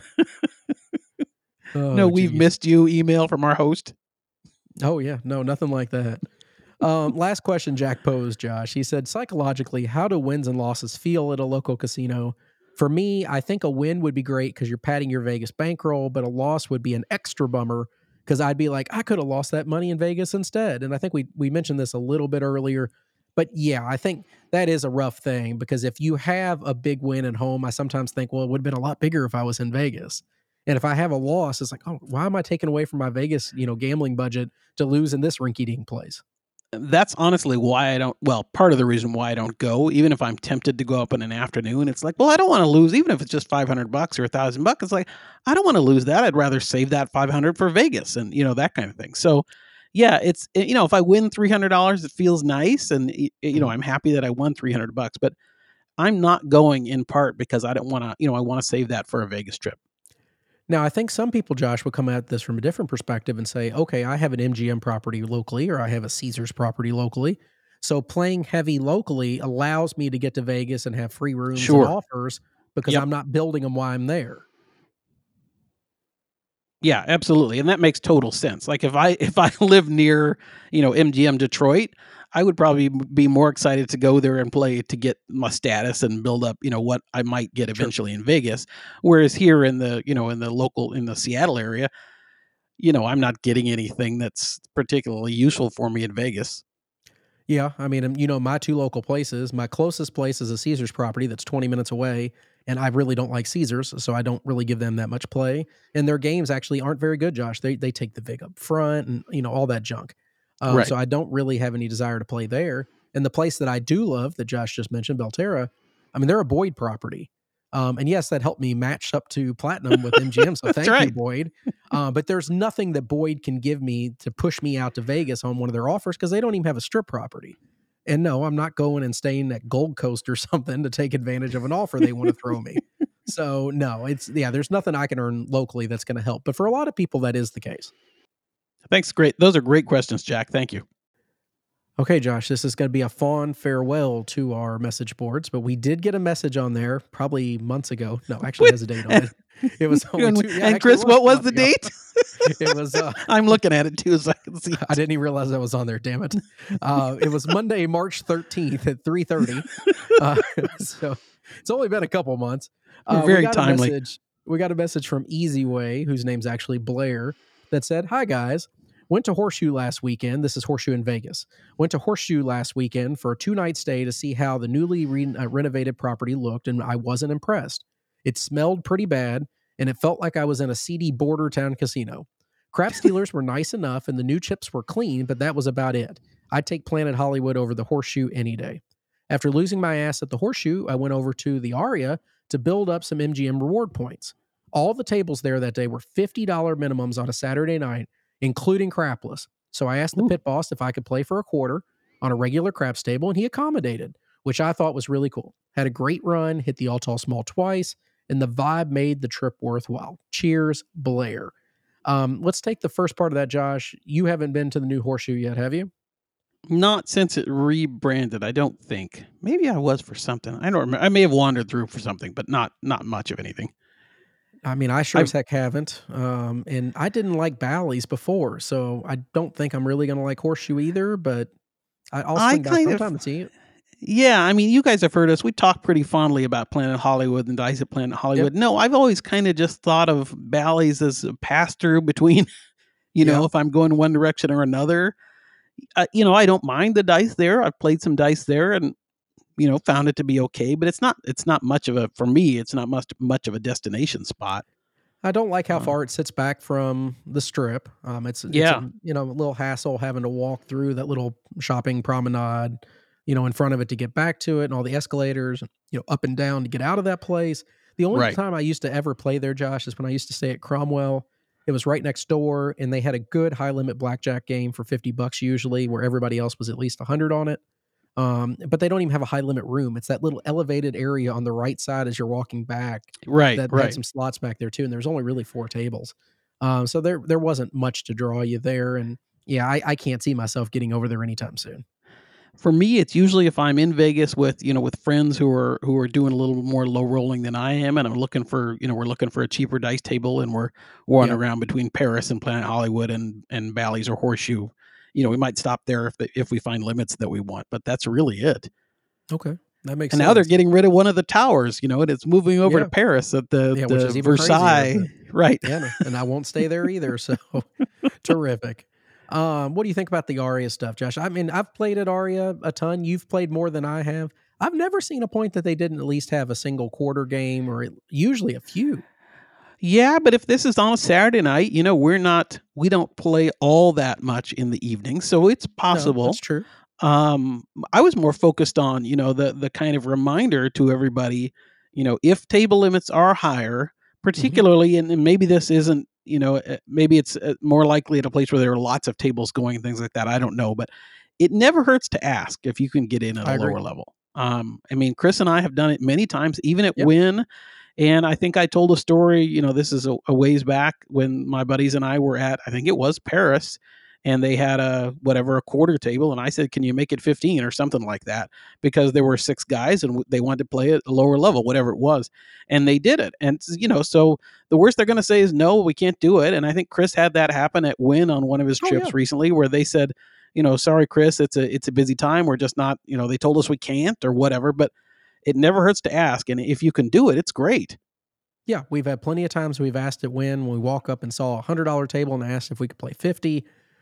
Oh, No, we've geez. missed you email from our host. Oh, yeah. No, nothing like that. Last question Jack posed, Josh. He said, psychologically, how do wins and losses feel at a local casino? For me, I think a win would be great because you're padding your Vegas bankroll, but a loss would be an extra bummer, because I'd be like, I could have lost that money in Vegas instead. And I think we mentioned this a little bit earlier. But yeah, I think that is a rough thing, because if you have a big win at home, I sometimes think, well, it would have been a lot bigger if I was in Vegas. And if I have a loss, it's like, oh, why am I taking away from my Vegas, gambling budget to lose in this rinky-dink place? That's honestly why I don't. Well, part of the reason why I don't go, even if I'm tempted to go up in an afternoon, it's like, well, I don't want to lose, even if it's just $500 or $1,000. It's like, I don't want to lose that. I'd rather save that $500 for Vegas and that kind of thing. So, yeah, it's if I win $300, it feels nice, and I'm happy that I won $300. But I'm not going in part because I don't want to. I want to save that for a Vegas trip. Now, I think some people, Josh, will come at this from a different perspective and say, okay, I have an MGM property locally, or I have a Caesars property locally. So playing heavy locally allows me to get to Vegas and have free rooms Sure. and offers, because Yep. I'm not building them while I'm there. Yeah, absolutely. And that makes total sense. Like if I live near, MGM Detroit, I would probably be more excited to go there and play to get my status and build up, what I might get eventually in Vegas. Whereas here in the, in the Seattle area, I'm not getting anything that's particularly useful for me in Vegas. Yeah, I mean, my 2 local places, my closest place is a Caesars property that's 20 minutes away, and I really don't like Caesars, so I don't really give them that much play. And their games actually aren't very good, Josh. They take the vig up front and, all that junk. Right. So I don't really have any desire to play there. And the place that I do love that Josh just mentioned, Belterra, I mean, they're a Boyd property. And yes, that helped me match up to platinum with MGM. So thank you, right. Boyd. But there's nothing that Boyd can give me to push me out to Vegas on one of their offers, because they don't even have a strip property. And no, I'm not going and staying at Gold Coast or something to take advantage of an offer they want to throw me. So no, there's nothing I can earn locally that's going to help. But for a lot of people, that is the case. Thanks. Great. Those are great questions, Jack. Thank you. Okay, Josh, this is going to be a fond farewell to our message boards, but we did get a message on there probably months ago. No, actually, it has a date on it. It was only 2. And Chris, what was the date? It was. I'm looking at it too, so I can see. I didn't even realize that was on there. Damn it! It was Monday, March 13th at 3:30. So it's only been a couple months. Very timely. We got a message from Easy Way, whose name's actually Blair, that said, "Hi guys. Went to Horseshoe last weekend." This is Horseshoe in Vegas. "Went to Horseshoe last weekend for a 2-night stay to see how the newly renovated property looked, and I wasn't impressed. It smelled pretty bad, and it felt like I was in a seedy border town casino. Crap Stealers were nice enough, and the new chips were clean, but that was about it. I'd take Planet Hollywood over the Horseshoe any day. After losing my ass at the Horseshoe, I went over to the Aria to build up some MGM reward points. All the tables there that day were $50 minimums on a Saturday night, including crapless. So I asked the Ooh. pit boss if I could play for a quarter on a regular craps table, and he accommodated, which I thought was really cool. Had a great run, hit the all tall small twice, and the vibe made the trip worthwhile. Cheers, Blair. Let's take the first part of that, Josh. You haven't been to the new Horseshoe yet, have you? Not since it rebranded, I don't think. Maybe I was for something. I don't remember. I may have wandered through for something, but not much of anything. I mean, I sure I as heck haven't. And I didn't like Bally's before, so I don't think I'm really going to like Horseshoe either, but I'll I swing back kind of sometime and see it. Yeah, I mean, you guys have heard us. We talk pretty fondly about Planet Hollywood and Dice at Planet Hollywood. No, I've always kind of just thought of Bally's as a pass-through between, Yeah. if I'm going one direction or another. I don't mind the dice there. I've played some dice there and, found it to be okay, but it's not much of a, for me, it's not much of a destination spot. I don't like how Uh, far it sits back from the strip. It's Yeah. a little hassle having to walk through that little shopping promenade, in front of it to get back to it, and all the escalators, up and down to get out of that place. The only Right. time I used to ever play there, Josh, is when I used to stay at Cromwell. It was right next door, and they had a good high limit blackjack game for $50 usually, where everybody else was at least 100 on it. But they don't even have a high limit room. It's that little elevated area on the right side as you're walking back Right, that had some slots back there too, and there's only really 4 tables. So there wasn't much to draw you there, and yeah, I can't see myself getting over there anytime soon. For me, it's usually if I'm in Vegas with friends who are doing a little more low rolling than I am, and I'm looking for we're looking for a cheaper dice table, and we're wandering around between Paris and Planet Hollywood and Bally's or Horseshoe. We might stop there if we find limits that we want, but that's really it. Okay, that makes And sense. now they're getting rid of one of the towers, and it's moving over Yeah. to Paris at Yeah, which the is even Versailles, crazier. right? Yeah, and I won't stay there either. So terrific. What do you think about the Aria stuff, Josh? I mean, I've played at Aria a ton. You've played more than I have. I've never seen a point that they didn't at least have a single quarter game, or usually a few. Yeah, but if this is on a Saturday night, we don't play all that much in the evening, so it's No, possible. that's true. I was more focused on, the kind of reminder to everybody, if table limits are higher, particularly, and maybe this isn't, maybe it's more likely at a place where there are lots of tables going and things like that. I don't know, but it never hurts to ask if you can get in at I a agree. lower level. I mean, Chris and I have done it many times, even at Yep. Wynn. And I think I told a story, this is a ways back when my buddies and I were at, I think it was Paris, and they had a quarter table, and I said, can you make it 15 or something like that, because there were 6 guys and they wanted to play at a lower level, whatever it was, and they did it. And so the worst they're going to say is no, we can't do it. And I think Chris had that happen at Wynn on one of his Oh, trips yeah. recently, where they said, sorry Chris, it's a busy time, we're just not, they told us we can't or whatever. But it never hurts to ask, and if you can do it, it's great. Yeah, we've had plenty of times we've asked it when we walk up and saw a $100 table and asked if we could play 50,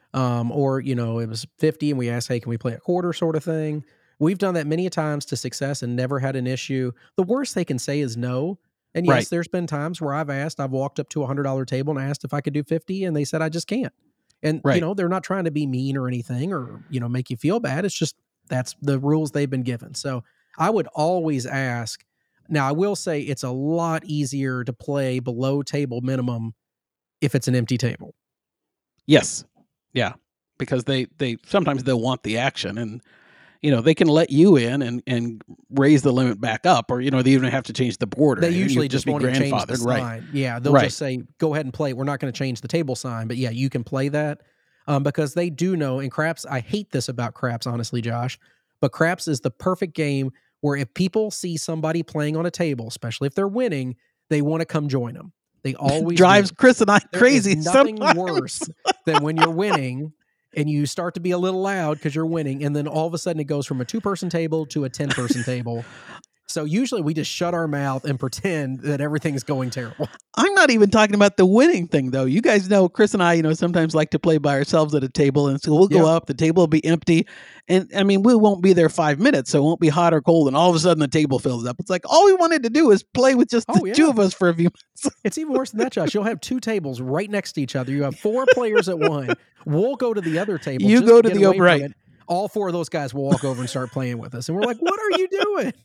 or it was 50 and we asked, hey, can we play a quarter sort of thing. We've done that many times to success and never had an issue. The worst they can say is no. And yes, Right. there's been times where I've walked up to a $100 table and asked if I could do 50, and they said I just can't. And Right. they're not trying to be mean or anything, or make you feel bad. It's just that's the rules they've been given. So I would always ask. Now, I will say it's a lot easier to play below table minimum if it's an empty table. Yes. Yeah. Because they sometimes they'll want the action, and they can let you in and raise the limit back up, or they even have to change the board. They usually just won't even change the grandfathered, right? sign. Yeah, they'll Right. just say, go ahead and play. We're not going to change the table sign, but yeah, you can play that, because they do know. And craps, I hate this about craps, honestly, Josh, but craps is the perfect game where if people see somebody playing on a table, especially if they're winning, they want to come join them. They always Drives do. Chris and I There crazy. is nothing sometimes. worse than when you're winning and you start to be a little loud because you're winning, and then all of a sudden it goes from a 2-person table to a 10-person table. So usually we just shut our mouth and pretend that everything's going terrible. I'm not even talking about the winning thing, though. You guys know Chris and I, sometimes like to play by ourselves at a table, and so we'll go Yeah. up, the table will be empty, and I mean, we won't be there 5 minutes, so it won't be hot or cold, and all of a sudden the table fills up. It's like all we wanted to do is play with just Oh, the yeah. 2 of us for a few minutes. It's even worse than that, Josh. You'll have 2 tables right next to each other. You have 4 players at one. We'll go to the other table. You just go to to get the away from right. it. All 4 of those guys will walk over and start playing with us, and we're like, "What are you doing?"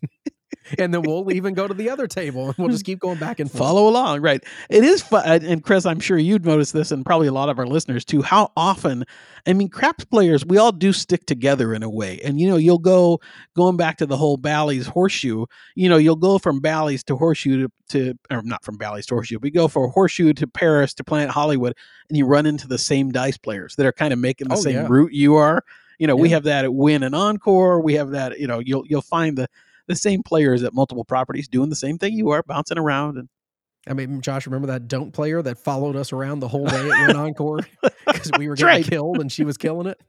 And then we'll even go to the other table and we'll just keep going back and forth. Follow along, right? It is fun, and Chris, I'm sure you'd notice this, and probably a lot of our listeners too. How often, I mean, craps players, we all do stick together in a way, and you'll going back to the whole Bally's horseshoe. You'll go from Bally's to horseshoe or not from Bally's to horseshoe. We go from horseshoe to Paris to Planet Hollywood, and you run into the same dice players that are kind of making the same route you are. We have that at Wynn and Encore. We have that. You'll find the same players at multiple properties doing the same thing you are, bouncing around. And I mean, Josh, remember that Don't player that followed us around the whole day at Wynn Encore because we were getting killed and she was killing it?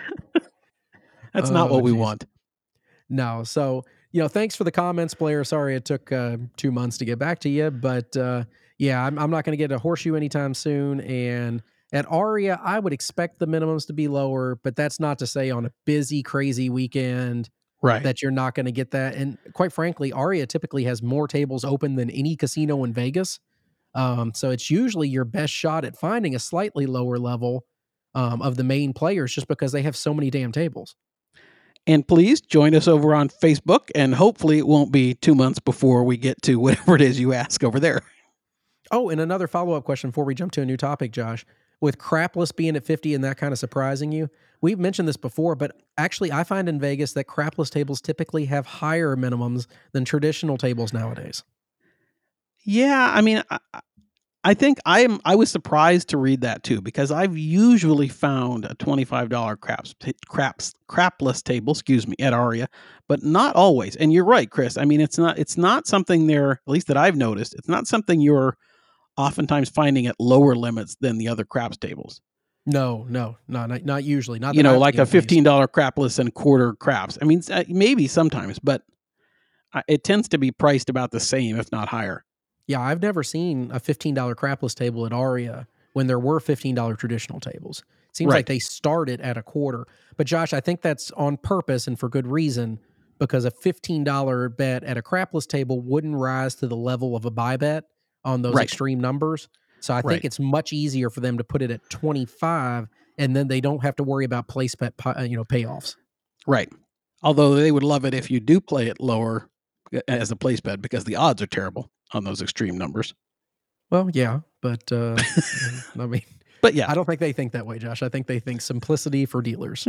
That's not what we want. No. So, thanks for the comments, player. Sorry it took 2 months to get back to you, but yeah, I'm not going to get a horseshoe anytime soon. And at Aria, I would expect the minimums to be lower, but that's not to say on a busy, crazy weekend that you're not going to get that. And quite frankly, Aria typically has more tables open than any casino in Vegas. So it's usually your best shot at finding a slightly lower level of the main players just because they have so many damn tables. And please join us over on Facebook, and hopefully it won't be 2 months before we get to whatever it is you ask over there. Oh, and another follow-up question before we jump to a new topic, Josh. With crapless being at 50 and that kind of surprising you, we've mentioned this before, but actually I find in Vegas that crapless tables typically have higher minimums than traditional tables nowadays. Yeah, I mean, I think I was surprised to read that too, because I've usually found a $25 crapless table, at Aria, but not always. And you're right, Chris. I mean, it's not something there, at least that I've noticed. It's not something you're oftentimes finding at lower limits than the other craps tables. No, not usually. Not like a $15 crapless and quarter craps. I mean, maybe sometimes, but it tends to be priced about the same, if not higher. Yeah, I've never seen a $15 crapless table at Aria when there were $15 traditional tables. It seems like they started at a quarter. But Josh, I think that's on purpose and for good reason, because a $15 bet at a crapless table wouldn't rise to the level of a buy bet on those extreme numbers. So I think it's much easier for them to put it at 25, and then they don't have to worry about place bet, payoffs. Right. Although they would love it if you do play it lower as a place bet, because the odds are terrible on those extreme numbers. Well, yeah, but I mean, but yeah, I don't think they think that way, Josh. I think they think simplicity for dealers.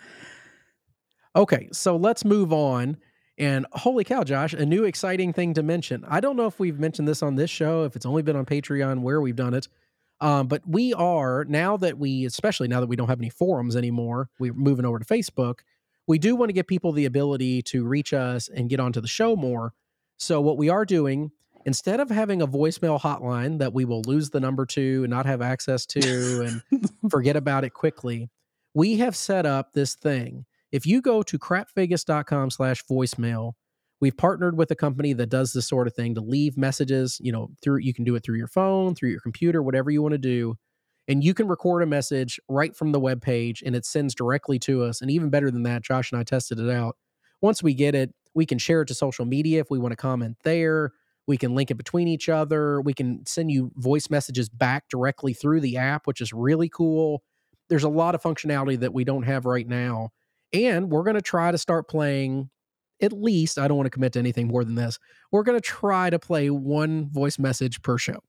Okay, so let's move on. And holy cow, Josh, a new exciting thing to mention. I don't know if we've mentioned this on this show, if it's only been on Patreon, where we've done it. But we are, especially now that we don't have any forums anymore, we're moving over to Facebook. We do want to give people the ability to reach us and get onto the show more. So what we are doing, instead of having a voicemail hotline that we will lose the number to and not have access to and forget about it quickly, we have set up this thing. If you go to crapvegas.com/voicemail, we've partnered with a company that does this sort of thing to leave messages, you can do it through your phone, through your computer, whatever you want to do. And you can record a message right from the webpage and it sends directly to us. And even better than that, Josh and I tested it out. Once we get it, we can share it to social media if we want to comment there. We can link it between each other. We can send you voice messages back directly through the app, which is really cool. There's a lot of functionality that we don't have right now. And we're going to try to start playing, at least, I don't want to commit to anything more than this, we're going to try to play one voice message per show.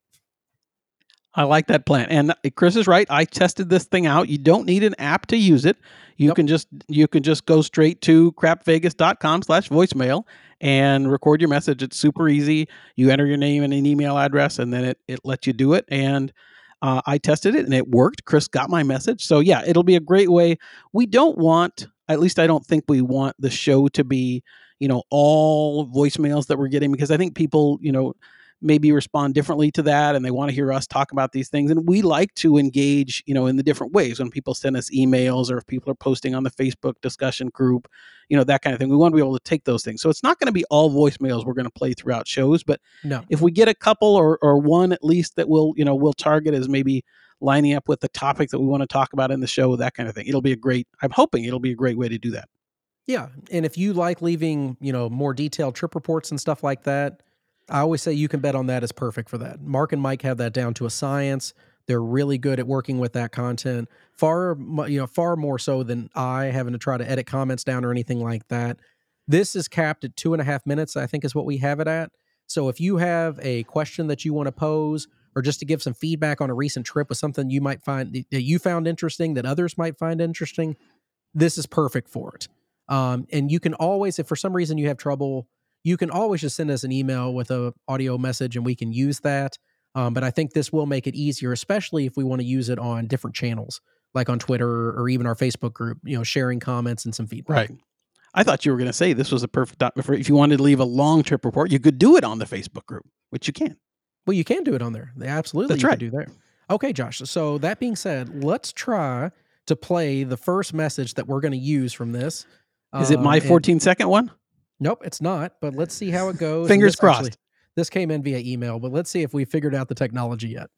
I like that plan. And Chris is right. I tested this thing out. You don't need an app to use it. You can just go straight to crapvegas.com/voicemail and record your message. It's super easy. You enter your name and an email address, and then it lets you do it. And I tested it and it worked. Chris got my message. So yeah, it'll be a great way. We don't want, at least I don't think we want the show to be, all voicemails that we're getting, because I think people, maybe respond differently to that and they want to hear us talk about these things. And we like to engage, in the different ways when people send us emails or if people are posting on the Facebook discussion group, that kind of thing. We want to be able to take those things. So it's not going to be all voicemails we're going to play throughout shows, but if we get a couple or one at least that we'll target as maybe lining up with the topic that we want to talk about in the show, that kind of thing. I'm hoping it'll be a great way to do that. Yeah. And if you like leaving, more detailed trip reports and stuff like that, I always say you can bet on that is perfect for that. Mark and Mike have that down to a science. They're really good at working with that content, far more so than I, having to try to edit comments down or anything like that. This is capped at 2.5 minutes, I think is what we have it at. So if you have a question that you want to pose, or just to give some feedback on a recent trip with something you might find that you found interesting that others might find interesting, this is perfect for it. And you can always, if for some reason you have trouble, you can always just send us an email with a audio message and we can use that. But I think this will make it easier, especially if we want to use it on different channels, like on Twitter or even our Facebook group, sharing comments and some feedback. Right. I thought you were going to say this was a perfect if you wanted to leave a long trip report, you could do it on the Facebook group, which you can. Well, you can do it on there. Absolutely. That's you right. can do there. Okay, Josh. So that being said, let's try to play the first message that we're going to use from this. Is it my 14-second one? Nope, it's not. But let's see how it goes. Fingers crossed. This came in via email, but let's see if we figured out the technology yet.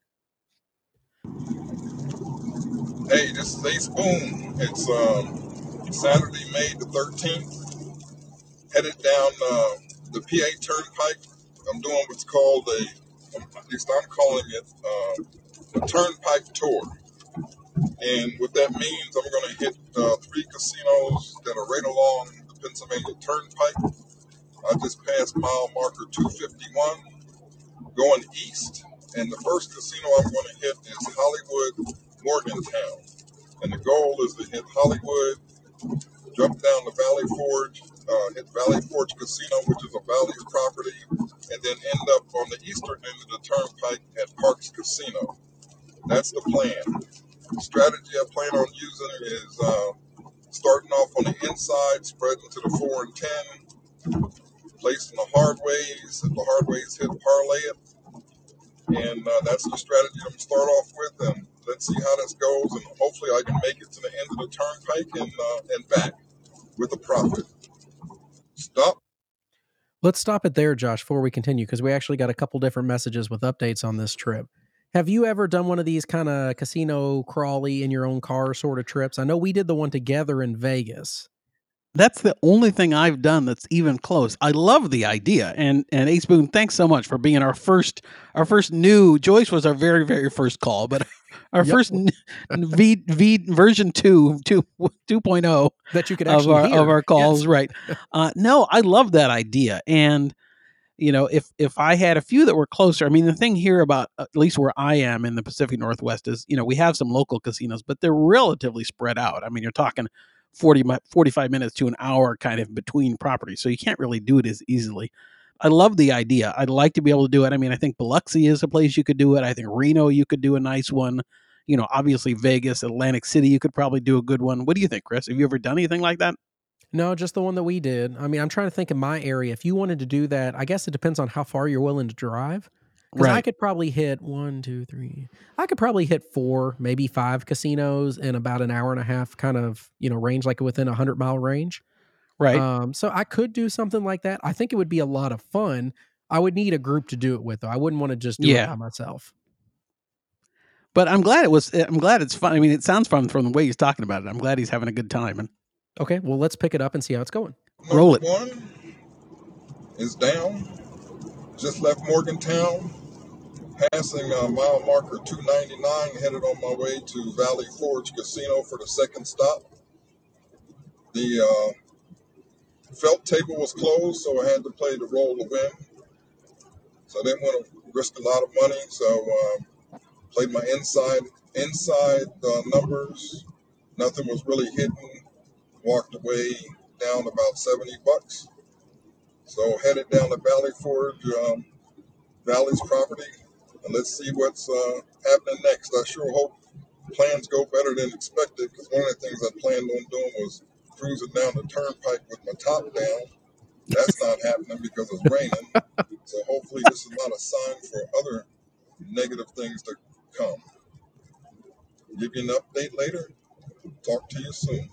Hey, this is Ace Boone. It's Saturday, May the 13th. Headed down the PA Turnpike. I'm doing what's called at least I'm calling it a Turnpike Tour. And what that means, I'm going to hit 3 casinos that are right along the Pennsylvania Turnpike. I just passed mile marker 251 going east. And the first casino I'm going to hit is Hollywood Morgantown. And the goal is to hit Hollywood, jump down to Valley Forge, hit Valley Forge Casino, which is a Bally's property, and then end up on the eastern end of the turnpike at Parks Casino. That's the plan. The strategy I plan on using is starting off on the inside, spreading to the 4 and 10, placing the hard ways. If the hard ways hit, parlay it. And that's the strategy I'm going to start off with, and let's see how this goes, and hopefully I can make it to the end of the turnpike and back with a profit. Stop. Let's stop it there, Josh, before we continue, because we actually got a couple different messages with updates on this trip. Have you ever done one of these kind of casino crawly in your own car sort of trips? I know we did the one together in Vegas. That's the only thing I've done that's even close. I love the idea. And Ace Boone, thanks so much for being our first new. Joyce was our very, very first call, but our first V version 2.0 that you could actually hear of our calls. Yes. Right. No, I love that idea. And if I had a few that were closer, I mean, the thing here about at least where I am in the Pacific Northwest is, we have some local casinos, but they're relatively spread out. I mean, you're talking 45 minutes to an hour kind of between properties. So you can't really do it as easily. I love the idea. I'd like to be able to do it. I mean, I think Biloxi is a place you could do it. I think Reno, you could do a nice one. Obviously Vegas, Atlantic City, you could probably do a good one. What do you think, Chris? Have you ever done anything like that? No, just the one that we did. I mean, I'm trying to think in my area. If you wanted to do that, I guess it depends on how far you're willing to drive. Because I could probably hit 1, 2, 3. I could probably hit 4, maybe 5 casinos in about an hour and a half kind of, range, like within a 100-mile range. Right. So I could do something like that. I think it would be a lot of fun. I would need a group to do it with, though. I wouldn't want to just do it by myself. But I'm glad it's fun. I mean, it sounds fun from the way he's talking about it. I'm glad he's having a good time. And okay, well, let's pick it up and see how it's going. Roll it. One is down. Just left Morgantown. Passing mile marker 299, headed on my way to Valley Forge Casino for the second stop. The felt table was closed, so I had to play the roll to win. So I didn't want to risk a lot of money, so played my inside numbers. Nothing was really hidden. Walked away down about $70. So headed down to Valley Forge, Valley's property. And let's see what's happening next. I sure hope plans go better than expected, because one of the things I planned on doing was cruising down the turnpike with my top down. That's not happening because it's raining. So hopefully this is not a sign for other negative things to come. Give you an update later. Talk to you soon.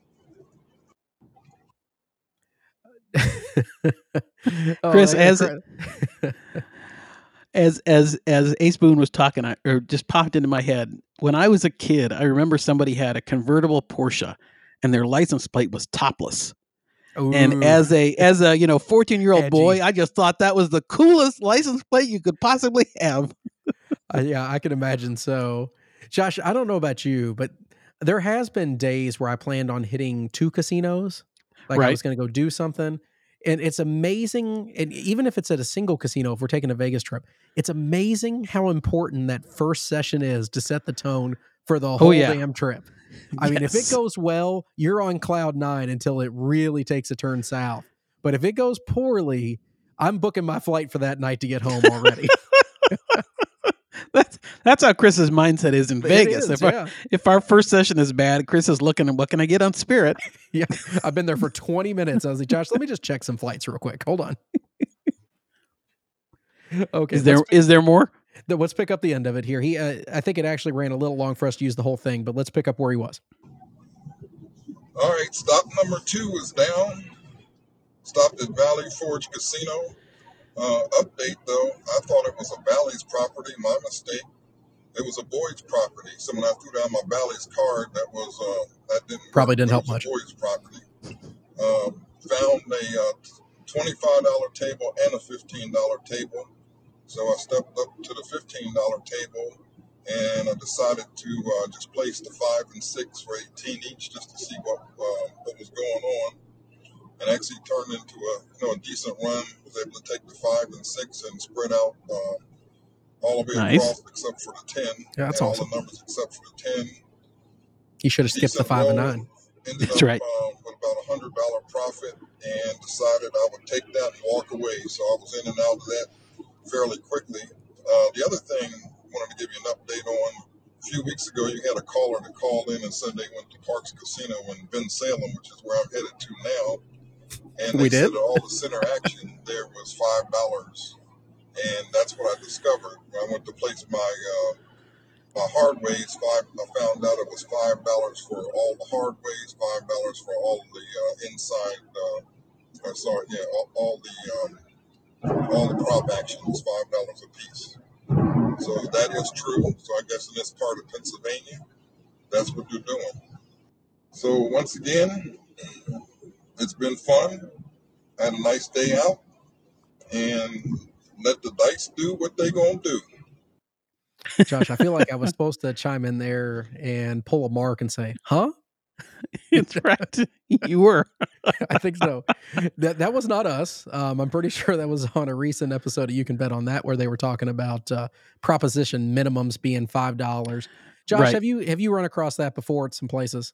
Chris, as Ace Boone was talking, or just popped into my head, when I was a kid, I remember somebody had a convertible Porsche and their license plate was topless. Ooh. And as a 14-year-old boy, I just thought that was the coolest license plate you could possibly have. Yeah, I can imagine. So, Josh, I don't know about you, but there has been days where I planned on hitting 2 casinos. Like I was going to go do something. And it's amazing. And even if it's at a single casino, if we're taking a Vegas trip, it's amazing how important that first session is to set the tone for the whole damn trip. I mean, if it goes well, you're on cloud 9 until it really takes a turn south. But if it goes poorly, I'm booking my flight for that night to get home already. That's how Chris's mindset is in Vegas. Is, if our first session is bad, Chris is looking at what can I get on Spirit? Yeah, I've been there for 20 minutes. I was like, Josh, let me just check some flights real quick. Hold on. Okay. Is there more? Let's pick up the end of it here. I think it actually ran a little long for us to use the whole thing, but let's pick up where he was. All right, stop number 2 is down. Stopped at Valley Forge Casino. Update though, I thought it was a Bally's property. My mistake. It was a Boyd's property. So when I threw down my Bally's card, that didn't help much. Boyd's property. Found a $25 table and a $15 table. So I stepped up to the $15 table, and I decided to just place the 5 and 6 for 18 each, just to see what was going on. And actually turned into a decent run. Was able to take the 5 and 6 and spread out all the way across except for the 10. Yeah, that's awesome. All the numbers except for the 10. You should have skipped the 5 and 9. That's right. With about $100 profit, and decided I would take that and walk away. So I was in and out of that fairly quickly. The other thing I wanted to give you an update on. A few weeks ago, you had a caller that called in and said they went to Parks Casino in Bensalem, which is where I'm headed to now. And they said that all the center action there was $5, and that's what I discovered when I went to place my hardways. I found out it was $5 for all the hardways, $5 for all the inside. All the prop action was $5 a piece. So that is true. So I guess in this part of Pennsylvania, that's what they're doing. So once again, it's been fun. Had a nice day out, and let the dice do what they gonna do. Josh, I feel like I was supposed to chime in there and pull a Mark and say, huh? It's right. You were. I think so. That was not us. I'm pretty sure that was on a recent episode of You Can Bet on That, where they were talking about proposition minimums being $5. Josh, Right. have you run across that before at some places?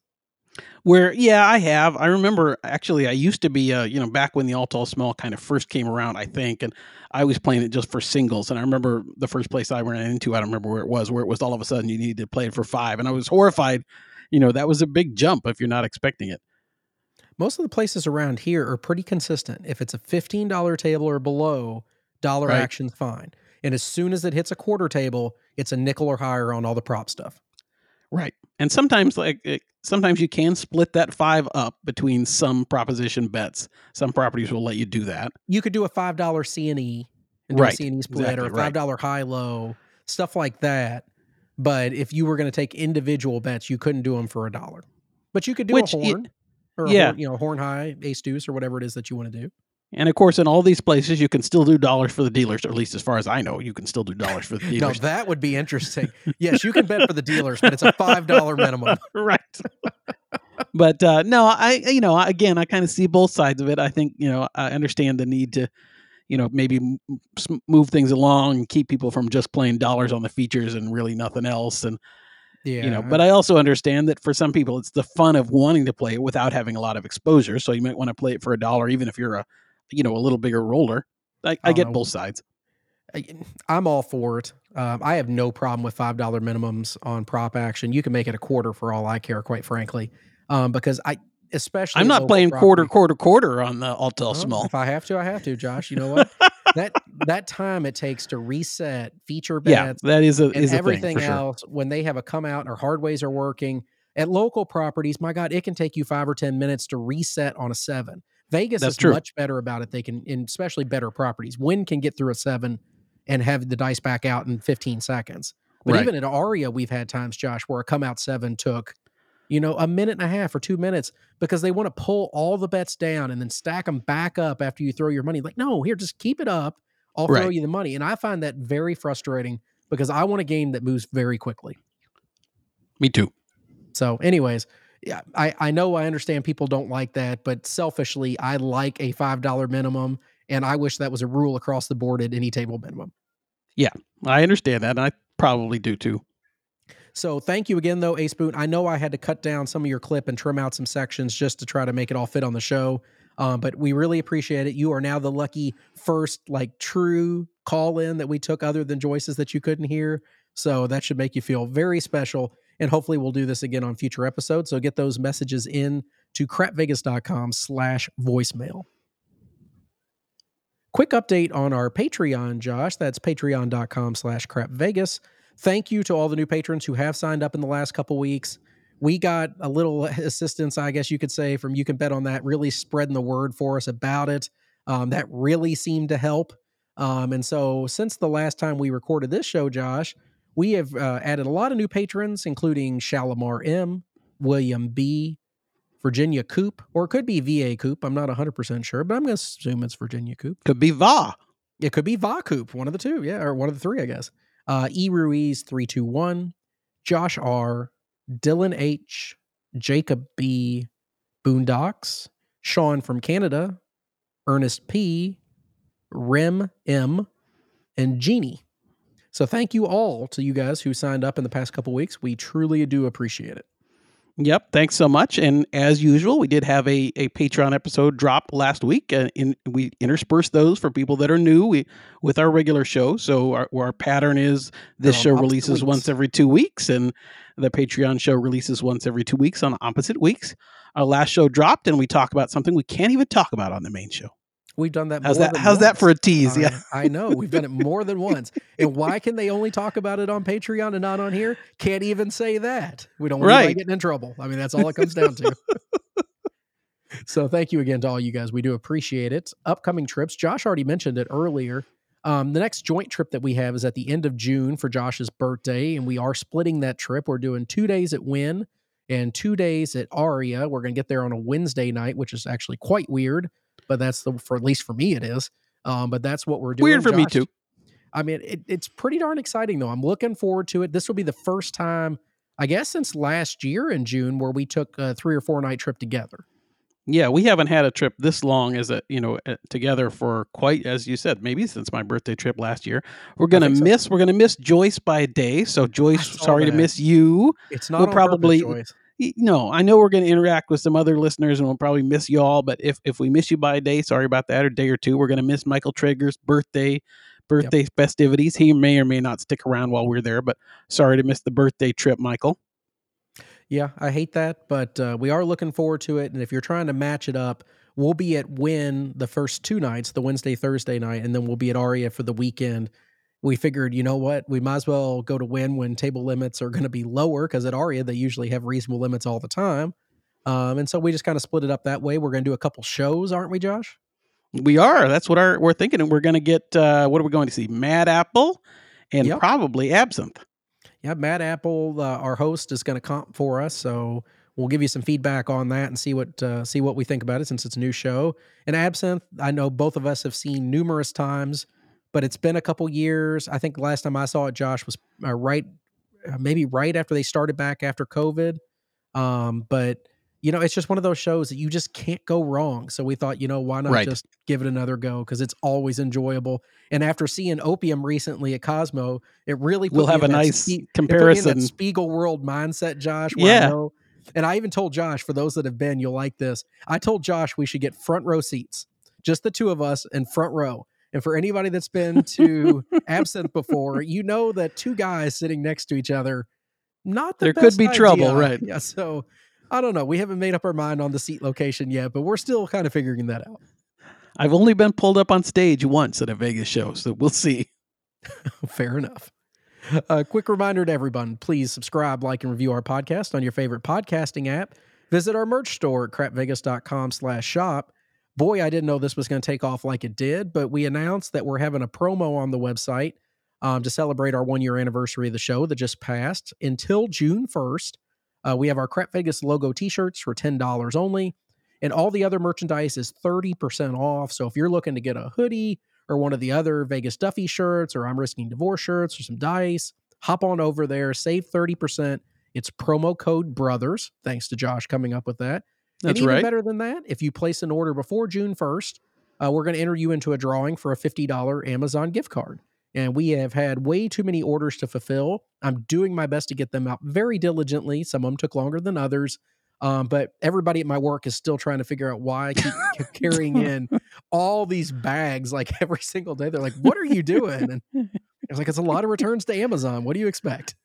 I have. I remember actually I used to be, back when the All Tall Small kind of first came around, I think, and I was playing it just for singles. And I remember the first place I ran into, I don't remember where it was all of a sudden you needed to play it for $5. And I was horrified. That was a big jump if you're not expecting it. Most of the places around here are pretty consistent. If it's a $15 table or below, dollar Right. action's fine. And as soon as it hits a quarter table, it's a nickel or higher on all the prop stuff. Right. And sometimes sometimes you can split that 5 up between some proposition bets. Some properties will let you do that. You could do a $5 C&E and do a Right. C&E split, Exactly, or a $5 high-low, stuff like that. But if you were going to take individual bets, you couldn't do them for $1. But you could do a horn, horn high, ace deuce, or whatever it is that you want to do. And of course, in all these places, you can still do dollars for the dealers, or at least as far as I know, you can still do dollars for the No, dealers. that would be interesting. Yes, you can bet for the dealers, but it's a $5 minimum. Right. But no, I kind of see both sides of it. I think, I understand the need to, maybe move things along and keep people from just playing dollars on the features and really nothing else. And, but I also understand that for some people, it's the fun of wanting to play it without having a lot of exposure. So you might want to play it for $1, even if you're a little bigger roller. I get both sides. I'm all for it. I have no problem with $5 minimums on prop action. You can make it a quarter for all I care, quite frankly. Because especially I'm not playing quarter on the All Tall Small. If I have to, I have to, Josh. You know what? that time it takes to reset feature bets, that is everything thing, for else when they have a come out or hardways are working at local properties. My God, it can take you 5 or 10 minutes to reset on a 7. Vegas is much better about it. They can, especially better properties, Wynn can get through a 7 and have the dice back out in 15 seconds. But even at Aria, we've had times, Josh, where a come out 7 took, a minute and a half or 2 minutes because they want to pull all the bets down and then stack them back up after you throw your money. Like, no, here, just keep it up. I'll throw you the money. And I find that very frustrating because I want a game that moves very quickly. Me too. So anyways, Yeah, I know, I understand people don't like that, but selfishly, I like a $5 minimum, and I wish that was a rule across the board at any table minimum. Yeah, I understand that, and I probably do too. So thank you again, though, Ace Boone. I know I had to cut down some of your clip and trim out some sections just to try to make it all fit on the show, but we really appreciate it. You are now the lucky first, like, true call-in that we took other than Joyce's that you couldn't hear, so that should make you feel very special, and hopefully we'll do this again on future episodes, so get those messages in to crapvegas.com/voicemail. Quick update on our Patreon, Josh. That's patreon.com/crapvegas. Thank you to all the new patrons who have signed up in the last couple weeks. We got a little assistance, I guess you could say, from You Can Bet on That, really spreading the word for us about it. That really seemed to help. And so since the last time we recorded this show, Josh, we have added a lot of new patrons, including Shalimar M, William B, Virginia Coop, or it could be VA Coop. I'm not 100% sure, but I'm going to assume it's Virginia Coop. Could be Va. It could be Va Coop, one of the two, yeah, or one of the three, I guess. E. Ruiz 321, Josh R, Dylan H, Jacob B, Boondocks, Sean from Canada, Ernest P, Rem M, and Jeannie. So thank you all to you guys who signed up in the past couple weeks. We truly do appreciate it. Yep. Thanks so much. And as usual, we did have a Patreon episode drop last week. We interspersed those for people that are new with our regular show. So our pattern is this show releases once every 2 weeks, and the Patreon show releases once every 2 weeks on opposite weeks. Our last show dropped, and we talk about something we can't even talk about on the main show. We've done that. How's that for a tease? Yeah, I know. We've done it more than once. And why can they only talk about it on Patreon and not on here? Can't even say that. We don't want anybody getting in trouble. I mean, that's all it comes down to. So thank you again to all you guys. We do appreciate it. Upcoming trips. Josh already mentioned it earlier. The next joint trip that we have is at the end of June for Josh's birthday, and we are splitting that trip. We're doing 2 days at Wynn and 2 days at Aria. We're going to get there on a Wednesday night, which is actually quite weird. But that's for at least for me, it is. But that's what we're doing. Weird for me too. I mean, it's pretty darn exciting though. I'm looking forward to it. This will be the first time, I guess, since last year in June where we took a 3 or 4 night trip together. Yeah, we haven't had a trip this long as together for quite, as you said, maybe since my birthday trip last year. We're gonna miss Joyce by a day. So Joyce, sorry to miss you. It's not probably Joyce. No, I know we're going to interact with some other listeners and we'll probably miss you all. But if we miss you by a day, sorry about that, or day or two, we're going to miss Michael Traeger's birthday festivities. He may or may not stick around while we're there, but sorry to miss the birthday trip, Michael. Yeah, I hate that, but we are looking forward to it. And if you're trying to match it up, we'll be at Wynn the first 2 nights, the Wednesday, Thursday night, and then we'll be at Aria for the weekend. We figured, you know what, we might as well go to Wynn when table limits are going to be lower, because at Aria, they usually have reasonable limits all the time. And so we just kind of split it up that way. We're going to do a couple shows, aren't we, Josh? We are. That's what we're thinking. And we're going to get, what are we going to see? Mad Apple and probably Absinthe. Yeah, Mad Apple, our host, is going to comp for us. So we'll give you some feedback on that and see what we think about it, since it's a new show. And Absinthe, I know both of us have seen numerous times, but it's been a couple years. I think the last time I saw it, Josh, was maybe right after they started back after COVID. But, it's just one of those shows that you just can't go wrong. So we thought, why not just give it another go? Because it's always enjoyable. And after seeing Opium recently at Cosmo, it really we'll have a nice comparison. That Spiegel World mindset, Josh. Yeah. And I even told Josh, for those that have been, you'll like this. I told Josh we should get front row seats, just the two of us in front row. And for anybody that's been to Absinthe before, you know that 2 guys sitting next to each other, not the there best could be idea. trouble, right? Yeah, so I don't know. We haven't made up our mind on the seat location yet, but we're still kind of figuring that out. I've only been pulled up on stage once at a Vegas show, so we'll see. Fair enough. A quick reminder to everyone, please subscribe, like, and review our podcast on your favorite podcasting app. Visit our merch store at crapvegas.com/shop. Boy, I didn't know this was going to take off like it did, but we announced that we're having a promo on the website to celebrate our 1-year anniversary of the show that just passed. Until June 1st, we have our Crap Vegas logo t-shirts for $10 only, and all the other merchandise is 30% off. So if you're looking to get a hoodie or one of the other Vegas Duffy shirts, or I'm Risking Divorce shirts, or some dice, hop on over there, save 30%, It's promo code BROTHERS, thanks to Josh coming up with that. That's and even right. better than that, if you place an order before June 1st, we're going to enter you into a drawing for a $50 Amazon gift card. And we have had way too many orders to fulfill. I'm doing my best to get them out very diligently. Some of them took longer than others. But everybody at my work is still trying to figure out why I keep carrying in all these bags like every single day. They're like, what are you doing? And it's like, it's a lot of returns to Amazon. What do you expect?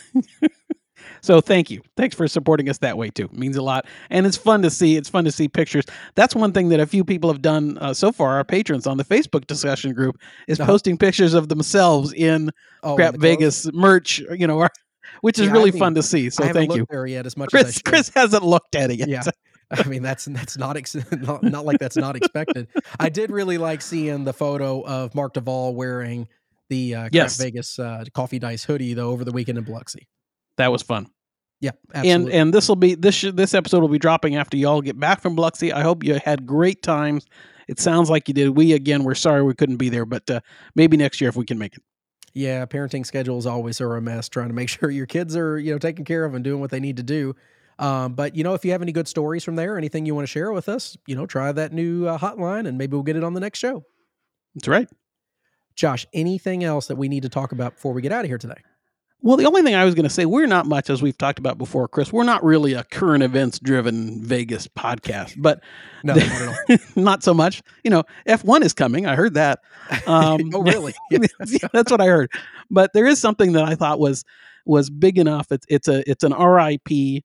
So thank you. Thanks for supporting us that way too. It means a lot. And it's fun to see. It's fun to see pictures. That's one thing that a few people have done so far. Our patrons on the Facebook discussion group is posting pictures of themselves in Crap Vegas merch, which is really fun to see. So thank you. There yet as much as I should. Chris hasn't looked at it yet. Yeah. I mean, that's not not like that's not expected. I did really like seeing the photo of Mark Duvall wearing the Crap Vegas Coffee Dice hoodie though over the weekend in Biloxi. That was fun. Yeah, absolutely. And this episode will be dropping after y'all get back from Biloxi. I hope you had great times. It sounds like you did. We're sorry we couldn't be there, but maybe next year if we can make it. Yeah, parenting schedules always are a mess. Trying to make sure your kids are taken care of and doing what they need to do. But if you have any good stories from there, anything you want to share with us, try that new hotline, and maybe we'll get it on the next show. That's right. Josh, anything else that we need to talk about before we get out of here today? Well, the only thing I was going to say, we're not much, as we've talked about before, Chris, we're not really a current events driven Vegas podcast, but no, not at all. Not so much. F1 is coming. I heard that. Oh, really? Yeah, that's what I heard. But there is something that I thought was big enough. It's an RIP.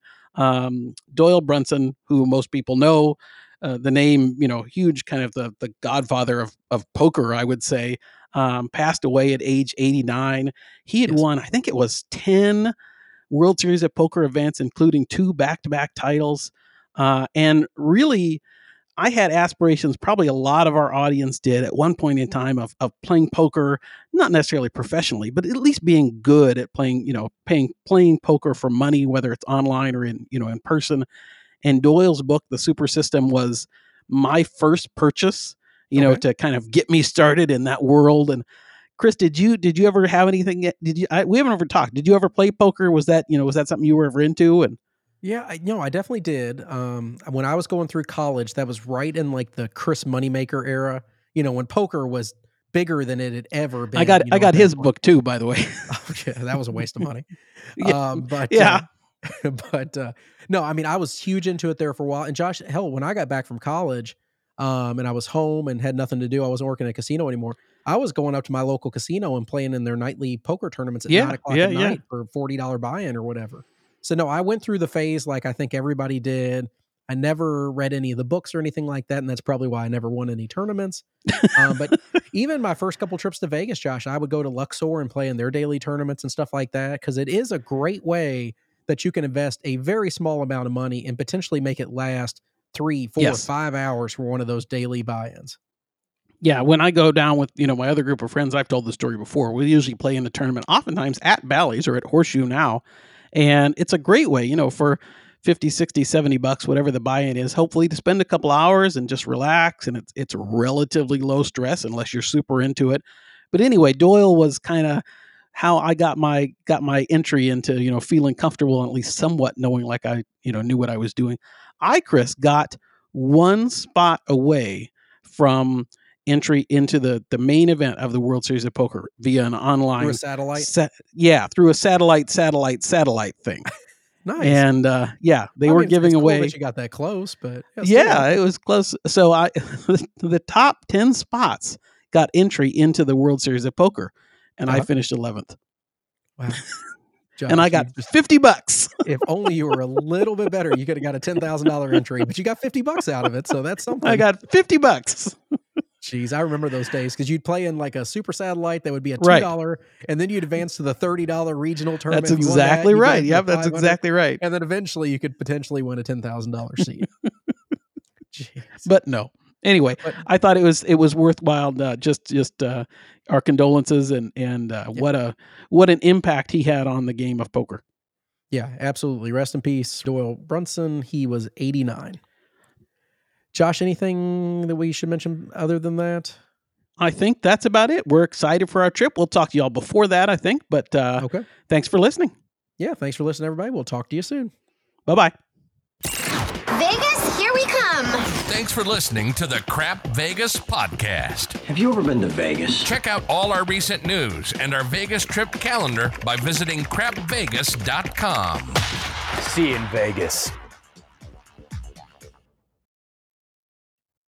Doyle Brunson, who most people know, the name, huge kind of the godfather of poker, I would say. Passed away at age 89. He had won, I think it was 10 World Series of Poker events, including 2 back-to-back titles. And really, I had aspirations, probably a lot of our audience did at one point in time, of playing poker, not necessarily professionally, but at least being good at playing poker for money, whether it's online or in person. And Doyle's book, The Super System, was my first purchase, to kind of get me started in that world. And Chris, did you ever have anything? We haven't ever talked. Did you ever play poker? Was that something you were ever into? And yeah, I definitely did. When I was going through college, that was right in like the Chris Moneymaker era. When poker was bigger than it had ever been. I got his book too, by the way. Oh, yeah, that was a waste of money. But no, I mean, I was huge into it there for a while. And Josh, hell, when I got back from college, and I was home and had nothing to do, I wasn't working at a casino anymore. I was going up to my local casino and playing in their nightly poker tournaments at 9 o'clock at night for $40 buy-in or whatever. So no, I went through the phase like I think everybody did. I never read any of the books or anything like that, and that's probably why I never won any tournaments. But even my first couple trips to Vegas, Josh, I would go to Luxor and play in their daily tournaments and stuff like that, because it is a great way that you can invest a very small amount of money and potentially make it last 3, 4, 5 hours for one of those daily buy-ins. Yeah, when I go down with my other group of friends, I've told the story before. We usually play in the tournament, oftentimes at Bally's or at Horseshoe now, and it's a great way, for $50, $60, $70, whatever the buy-in is, hopefully to spend a couple hours and just relax. And it's relatively low stress unless you're super into it. But anyway, Doyle was kind of how I got my entry into feeling comfortable and at least somewhat knowing like I knew what I was doing. Chris, got one spot away from entry into the main event of the World Series of Poker via an online through a satellite. Through a satellite thing. Nice. And they were giving it's away. Cool that you got that close, but it was close. So the top 10 spots got entry into the World Series of Poker, and I finished 11th. Wow. Josh, and I got $50. If only you were a little bit better, you could have got a $10,000 entry, but you got $50 out of it. So that's something. I got $50. Jeez, I remember those days because you'd play in like a super satellite that would be a $2, and then you'd advance to the $30 regional tournament. That's exactly right. Yep, that's exactly right. And then eventually you could potentially win a $10,000 seat. Jeez. But no. Anyway, I thought it was worthwhile. Just our condolences and what an impact he had on the game of poker. Yeah, absolutely. Rest in peace, Doyle Brunson. He was 89. Josh, anything that we should mention other than that? I think that's about it. We're excited for our trip. We'll talk to y'all before that, I think. But okay. Thanks for listening. Yeah, thanks for listening, everybody. We'll talk to you soon. Bye-bye. Vegas, here we come. Thanks for listening to the Crap Vegas podcast. Have you ever been to Vegas? Check out all our recent news and our Vegas trip calendar by visiting crapvegas.com. See you in Vegas.